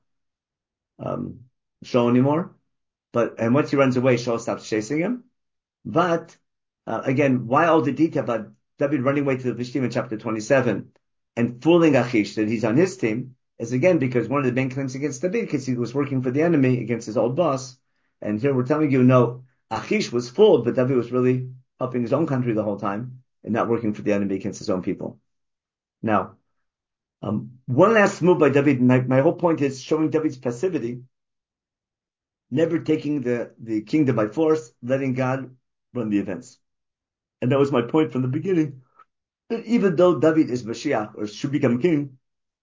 anymore. And once he runs away, Shaul stops chasing him. But again, why all the detail about David running away to the Plishtim in chapter 27 and fooling Achish that he's on his team is again because one of the main claims against David because he was working for the enemy against his old boss. And here we're telling you, no, Achish was fooled, but David was really helping his own country the whole time and not working for the enemy against his own people. Now, one last move by David. My whole point is showing David's passivity, never taking the kingdom by force, letting God run the events. And that was my point from the beginning. That even though David is Mashiach or should become king,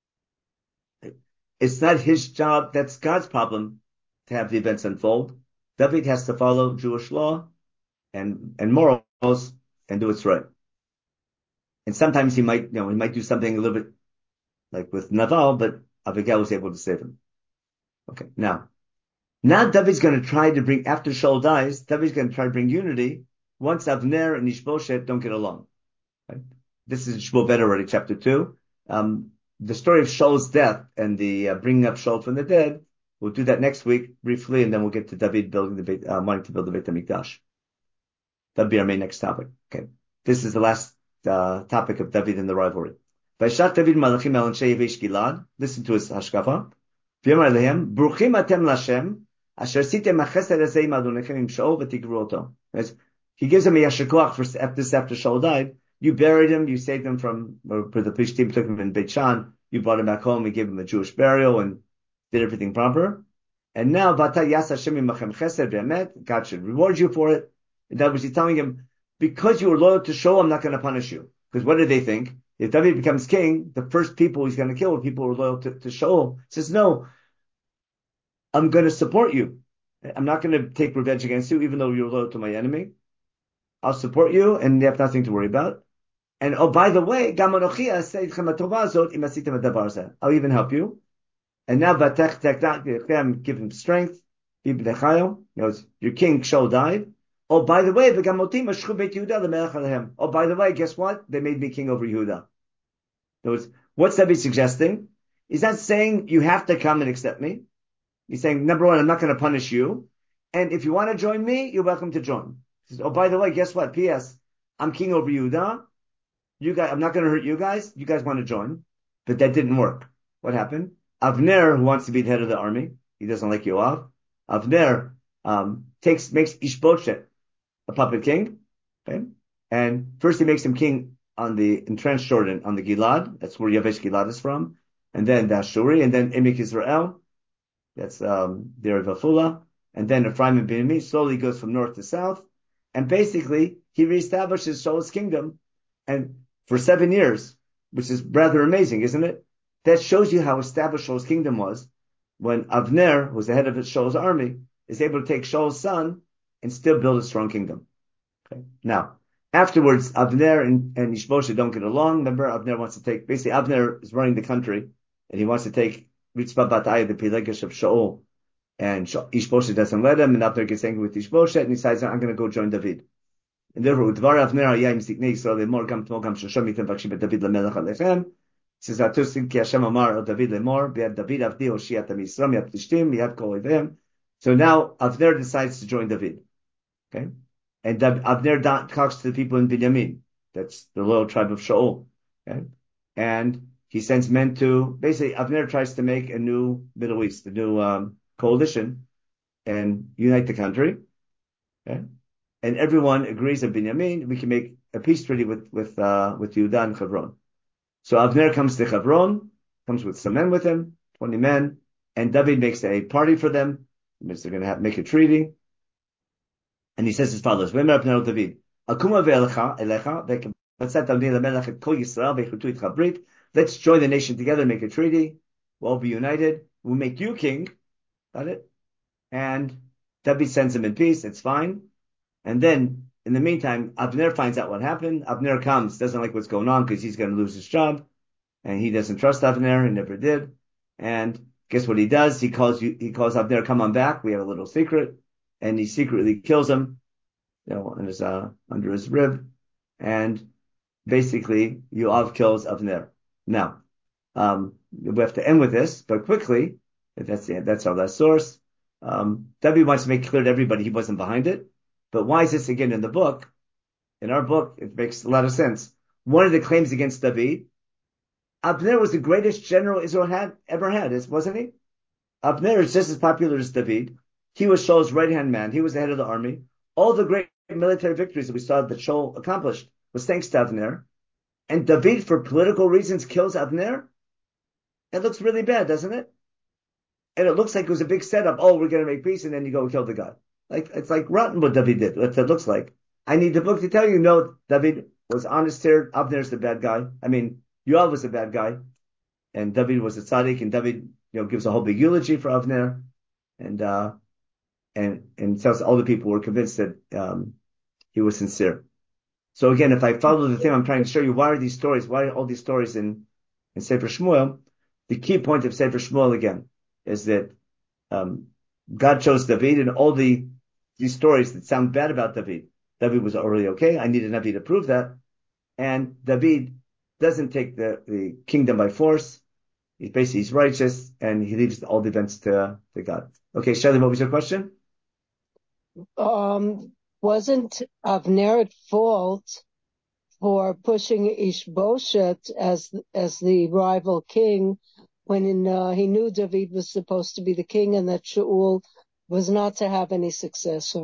it's not his job. That's God's problem to have the events unfold. David has to follow Jewish law and morals and do what's right. And sometimes he might do something a little bit like with Naval, but Abigail was able to save him. Okay. Now David's going to try to bring, after Shaul dies, David's going to try to bring unity once Avner and Ishbosheth don't get along. Right? This is Shmuel Bet already, chapter 2. The story of Shaul's death and the bringing up Shaul from the dead, we'll do that next week briefly, and then we'll get to David wanting to build the Beit HaMikdash. That'll be our main next topic. Okay. This is the last topic of David and the rivalry. Listen to his hashkafa. Bruchim atem Lashem, asher sitem machesed hazeh im adonechem im Shaul v'tigru oto. He gives him a yasher koach after Shaul died. You buried him, you saved him from the Plishtim, took him in Beit Shan, you brought him back home, you gave him a Jewish burial and did everything proper. And now, Vata Yas Hashem imachem chesed v'emet, God should reward you for it. In other words, he's telling him, because you were loyal to Shaul, I'm not going to punish you. Because what do they think? If David becomes king, the first people he's going to kill are people who are loyal to Shaul. He says, no, I'm going to support you. I'm not going to take revenge against you, even though you're loyal to my enemy. I'll support you, and you have nothing to worry about. And oh, by the way, I'll even help you. And now, give him strength. Your king Shaul died. Oh, by the way, oh, by the way, guess what? They made me king over Yehuda. What's David suggesting? He's not saying you have to come and accept me. He's saying, number one, I'm not going to punish you. And if you want to join me, you're welcome to join. He says, oh, by the way, guess what? P.S. I'm king over Yehuda. You guys, I'm not going to hurt you guys. You guys want to join. But that didn't work. What happened? Avner, who wants to be the head of the army, he doesn't like Yoav. Avner, makes Ishbosheth a puppet king. Okay. And first he makes him king on the entrenched Jordan, on the Gilad. That's where Yavesh Gilad is from. And then the Ashuri, and then Emek Israel. That's Deir Vafula. And then Ephraim and Benjamin slowly goes from north to south. And basically, he reestablishes Shaul's kingdom and for 7 years, which is rather amazing, isn't it? That shows you how established Shaul's kingdom was when Avner, who was the head of Shaul's army, is able to take Shaul's son and still build a strong kingdom. Okay. Now, afterwards, Avner and Ishbosheth don't get along. Remember, Avner wants to take, basically Avner is running the country and he wants to take Ritzvah Bat Aiah, the Pelegesh of Shaul, and Ishbosheth doesn't let him, and Avner gets angry with Ishbosheth and he decides, I'm going to go join David. And therefore, Udvar Avner Hayah Im Ziknei Yisrael Lemor Gam Tmo Gam Shosham Mitem Vakshim Et David Lamelech Alechem. Says Atusim Ki Hashem Amar El David Lemor Be'ad David Avdi Hoshiat HaMisra Mi'at Plishtim Mi'at Kol Oivim. So now Avner decides to join David. Okay, and Avner talks to the people in Binyamin. That's the loyal tribe of Shaul. Okay, and he sends men to basically Avner tries to make a new Middle East, a new coalition, and unite the country. Okay. And everyone agrees that Binyamin, we can make a peace treaty with Yehuda and Hebron. So Avner comes to Hebron, comes with some men with him, 20 men, and David makes a party for them. It means they're going to make a treaty. And he says as follows, David, let's join the nation together, make a treaty. We'll all be united. We'll make you king. Got it? And David sends him in peace. It's fine. And then, in the meantime, Avner finds out what happened. Avner comes, doesn't like what's going on because he's going to lose his job. And he doesn't trust Avner. He never did. And guess what he does? He calls Avner, come on back. We have a little secret. And he secretly kills him, in his, under his rib. And basically, Yoav kills Avner. Now, we have to end with this, but quickly, that's our last source. David wants to make clear to everybody he wasn't behind it. But why is this again in the book? In our book, it makes a lot of sense. One of the claims against David, Abner was the greatest general Israel ever had, wasn't he? Abner is just as popular as David. He was Shaul's right-hand man. He was the head of the army. All the great military victories that we saw that Shaul accomplished was thanks to Abner. And David, for political reasons, kills Abner. It looks really bad, doesn't it? And it looks like it was a big setup. Oh, we're going to make peace, and then you go and kill the guy. It's like rotten what David did. What it looks like. I need the book to tell you, no, David was honest here. Abner's the bad guy. I mean, Yoav was the bad guy, and David was a tzaddik, and David, gives a whole big eulogy for Abner, and tells all the people were convinced that he was sincere. So again, if I follow the thing I'm trying to show you, why are all these stories in Sefer Shmuel? The key point of Sefer Shmuel again is that God chose David, and all these stories that sound bad about David. David was already okay. I need a Navi to prove that. And David doesn't take the kingdom by force. He's righteous, and he leaves all the events to God. Okay, Shelley, what was your question? Wasn't Avner at fault for pushing Ishbosheth as the rival king when he knew David was supposed to be the king and that Shaul was not to have any successor?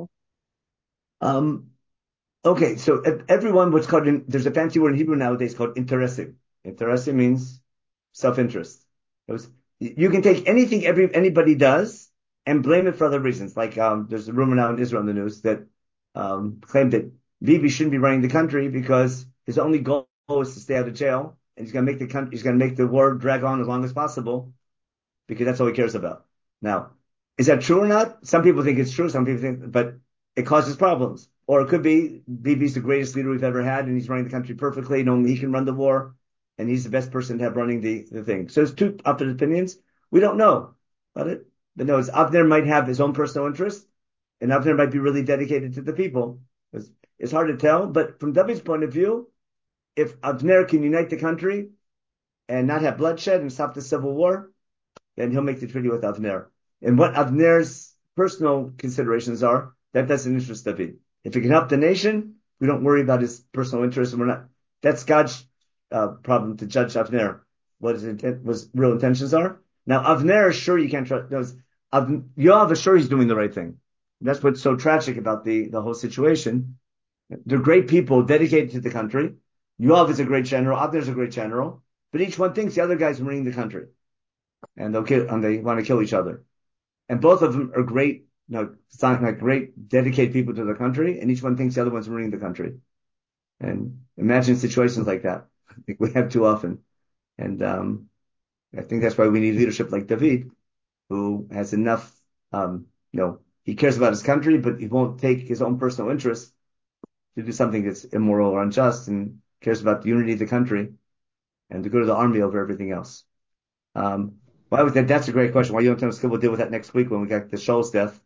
Okay, so everyone was called there's a fancy word in Hebrew nowadays called interesim. Interesim means self-interest. You can take anything anybody does and blame it for other reasons. Like, there's a rumor now in Israel in the news that, claimed that Bibi shouldn't be running the country because his only goal is to stay out of jail, and he's going to make the war drag on as long as possible because that's all he cares about. Now, is that true or not? Some people think it's true. Some people think, but it causes problems. Or it could be Bibi's the greatest leader we've ever had, and he's running the country perfectly, and only he can run the war, and he's the best person to have running the thing. So there's two opposite opinions. We don't know about it. But no, Avner might have his own personal interest, and Avner might be really dedicated to the people. It's hard to tell, but from David's point of view, if Avner can unite the country and not have bloodshed and stop the civil war, then he'll make the treaty with Avner. And what Avner's personal considerations are, that doesn't interest David. If it can help the nation, we don't worry about his personal interest, and that's God's problem to judge Avner, what his real intentions are. Now, Avner is sure you can't trust. Yoav is sure he's doing the right thing. That's what's so tragic about the whole situation. They're great people dedicated to the country. Yoav is a great general. Avner is a great general. But each one thinks the other guy's running the country. And they want to kill each other. And both of them are great, sound like great, dedicated people to the country, and each one thinks the other one's ruining the country. And imagine situations like that. I think we have too often. And I think that's why we need leadership like David, who has enough, he cares about his country, but he won't take his own personal interest to do something that's immoral or unjust, and cares about the unity of the country and to go to the army over everything else. Why was that? That's a great question. Why Yonatan Skill will deal with that next week when we get the Shaul's death.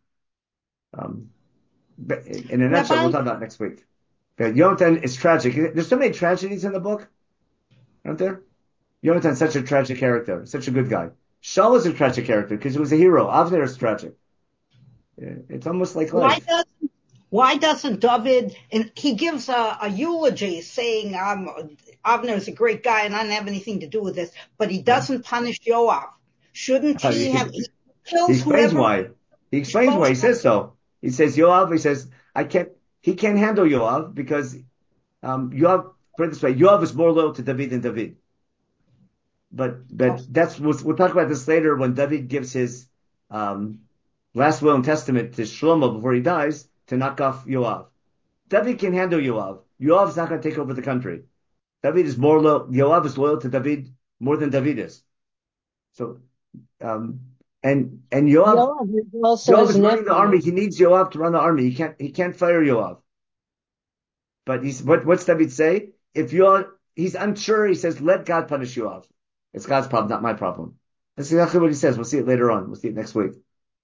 But in a nutshell, we'll talk about it next week. Yonatan is tragic. There's so many tragedies in the book, aren't there? Yonatan's such a tragic character, such a good guy. Shaul is a tragic character because he was a hero. Avner is tragic. It's almost like life. Why doesn't David, and he gives a eulogy saying, Avner is a great guy and I don't have anything to do with this, but he doesn't punish Yoav. Shouldn't he have, he kills whoever. He explains why. He says so. He says, Yoav, he says, he can't handle Yoav because, Yoav, put it this way, Yoav is more loyal to David than David. But we'll talk about this later when David gives his, last will and testament to Shlomo before he dies to knock off Yoav. David can handle Yoav. Yoav's not going to take over the country. David is more loyal. Yoav is loyal to David more than David is. So, and Yoav is running the army. He needs Yoav to run the army. He can't fire Yoav. But what's David say? He's unsure, he says, let God punish Yoav. It's God's problem, not my problem. That's exactly what he says. We'll see it later on. We'll see it next week.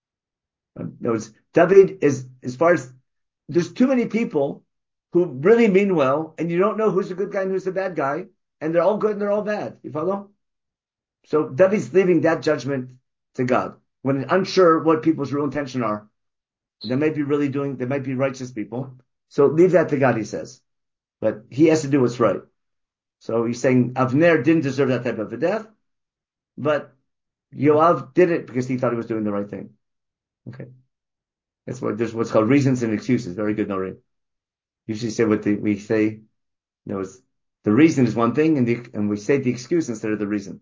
David is, as far as, there's too many people who really mean well, and you don't know who's the good guy and who's the bad guy, and they're all good and they're all bad. You follow? So David's leaving that judgment to God. When unsure what people's real intention are, they might be righteous people. So leave that to God, he says. But he has to do what's right. So he's saying Avner didn't deserve that type of a death, but Yoav did it because he thought he was doing the right thing. Okay. There's what's called reasons and excuses. Very good, Noreen. Usually say we say, the reason is one thing and we say the excuse instead of the reason.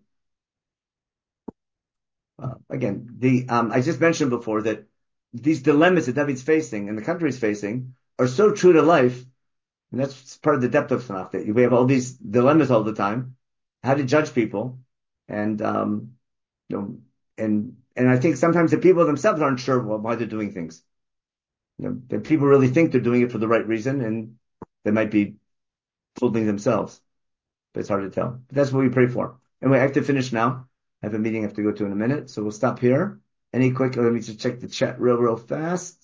I just mentioned before that these dilemmas that David's facing and the country's facing are so true to life. And that's part of the depth of Tanakh, that we have all these dilemmas all the time, how to judge people. And, and I think sometimes the people themselves aren't sure why they're doing things. That people really think they're doing it for the right reason, and they might be fooling themselves. But it's hard to tell. But that's what we pray for. Anyway, I have to finish now. I have a meeting I have to go to in a minute, so we'll stop here. Let me just check the chat real fast.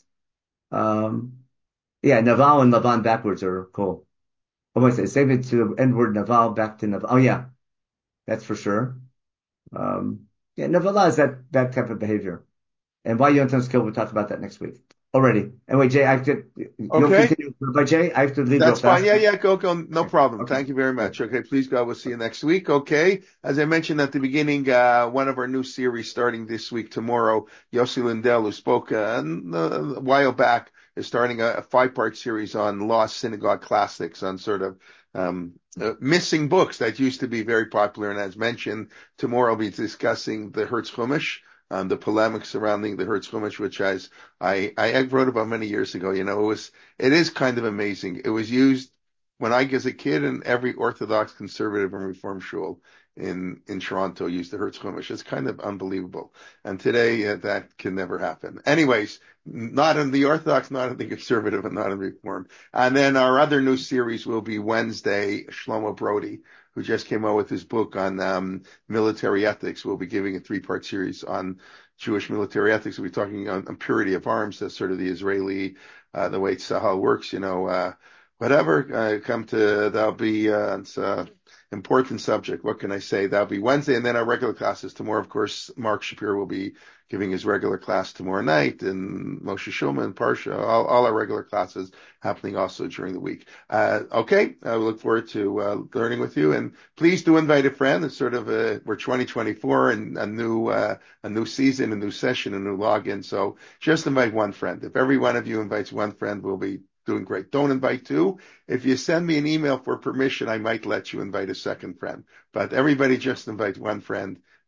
Naval and Lavan backwards are cool. Oh, I say, save it to the end word Naval back to Naval. Oh yeah, that's for sure. Navala is that type of behavior. And why Yonatan Skill, we'll talk about that next week. Already. Anyway, Jay, I have to, you'll continue by Jay. I have to leave. That's fine. Yeah, go. No problem. Okay. Thank you very much. Okay, please God, we'll see you next week. Okay. As I mentioned at the beginning, one of our new series starting this week, tomorrow, Yossi Lindell, who spoke a while back, is starting a 5-part series on lost synagogue classics, on sort of, missing books that used to be very popular. And as mentioned, tomorrow I'll be discussing the Hertz Chumash, the polemics surrounding the Hertz Chumash, which I wrote about many years ago. It is kind of amazing. It was used when I was a kid in every Orthodox, conservative, and Reform shul in Toronto used the Hertz Chumash. It's kind of unbelievable. And today that can never happen. Anyways, not in the Orthodox, not in the conservative, and not in Reform. And then our other new series will be Wednesday, Shlomo Brody, who just came out with his book on military ethics. We'll be giving a 3-part series on Jewish military ethics. We'll be talking on purity of arms. That's sort of the Israeli, the way Tzahal works, whatever. That'll be, it's important subject. What can I say? That'll be Wednesday, and then our regular classes tomorrow. Of course, Mark Shapiro will be giving his regular class tomorrow night, and Moshe Shulman, Parsha, all our regular classes happening also during the week. Okay, we look forward to learning with you, and please do invite a friend. It's sort of we're 2024 and a new season, a new session, a new login. So just invite one friend. If every one of you invites one friend, we'll be doing great. Don't invite 2. If you send me an email for permission, I might let you invite a second friend. But everybody just invite one friend,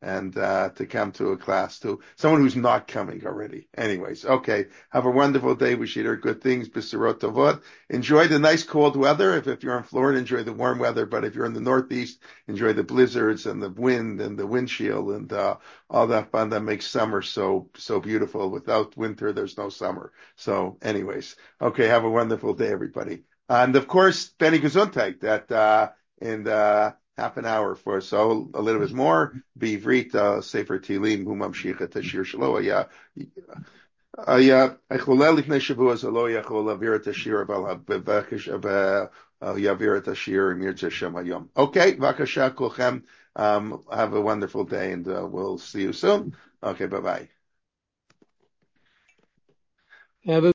and to come to a class, to someone who's not coming already. Anyways, okay. Have a wonderful day. We should hear good things. B'sirot tovot. Enjoy the nice cold weather. If you're in Florida, enjoy the warm weather. But if you're in the Northeast, enjoy the blizzards and the wind and the windshield and all that fun that makes summer so beautiful. Without winter, there's no summer. So, anyways, okay. Have a wonderful day, everybody. And of course, Benny Gesundheit that in half an hour for so a little bit more. Bivrit Sefer Tilim Hu Mamshich et Hashir Shelo היה חולל לפני שבוע, זה לא יכול להעביר את השיר, אבל בבקש יעביר את השיר אם ירצה שם היום. אוקיי, בבקשה כולכם, have a wonderful day and we'll see you soon. Okay, bye-bye. Have a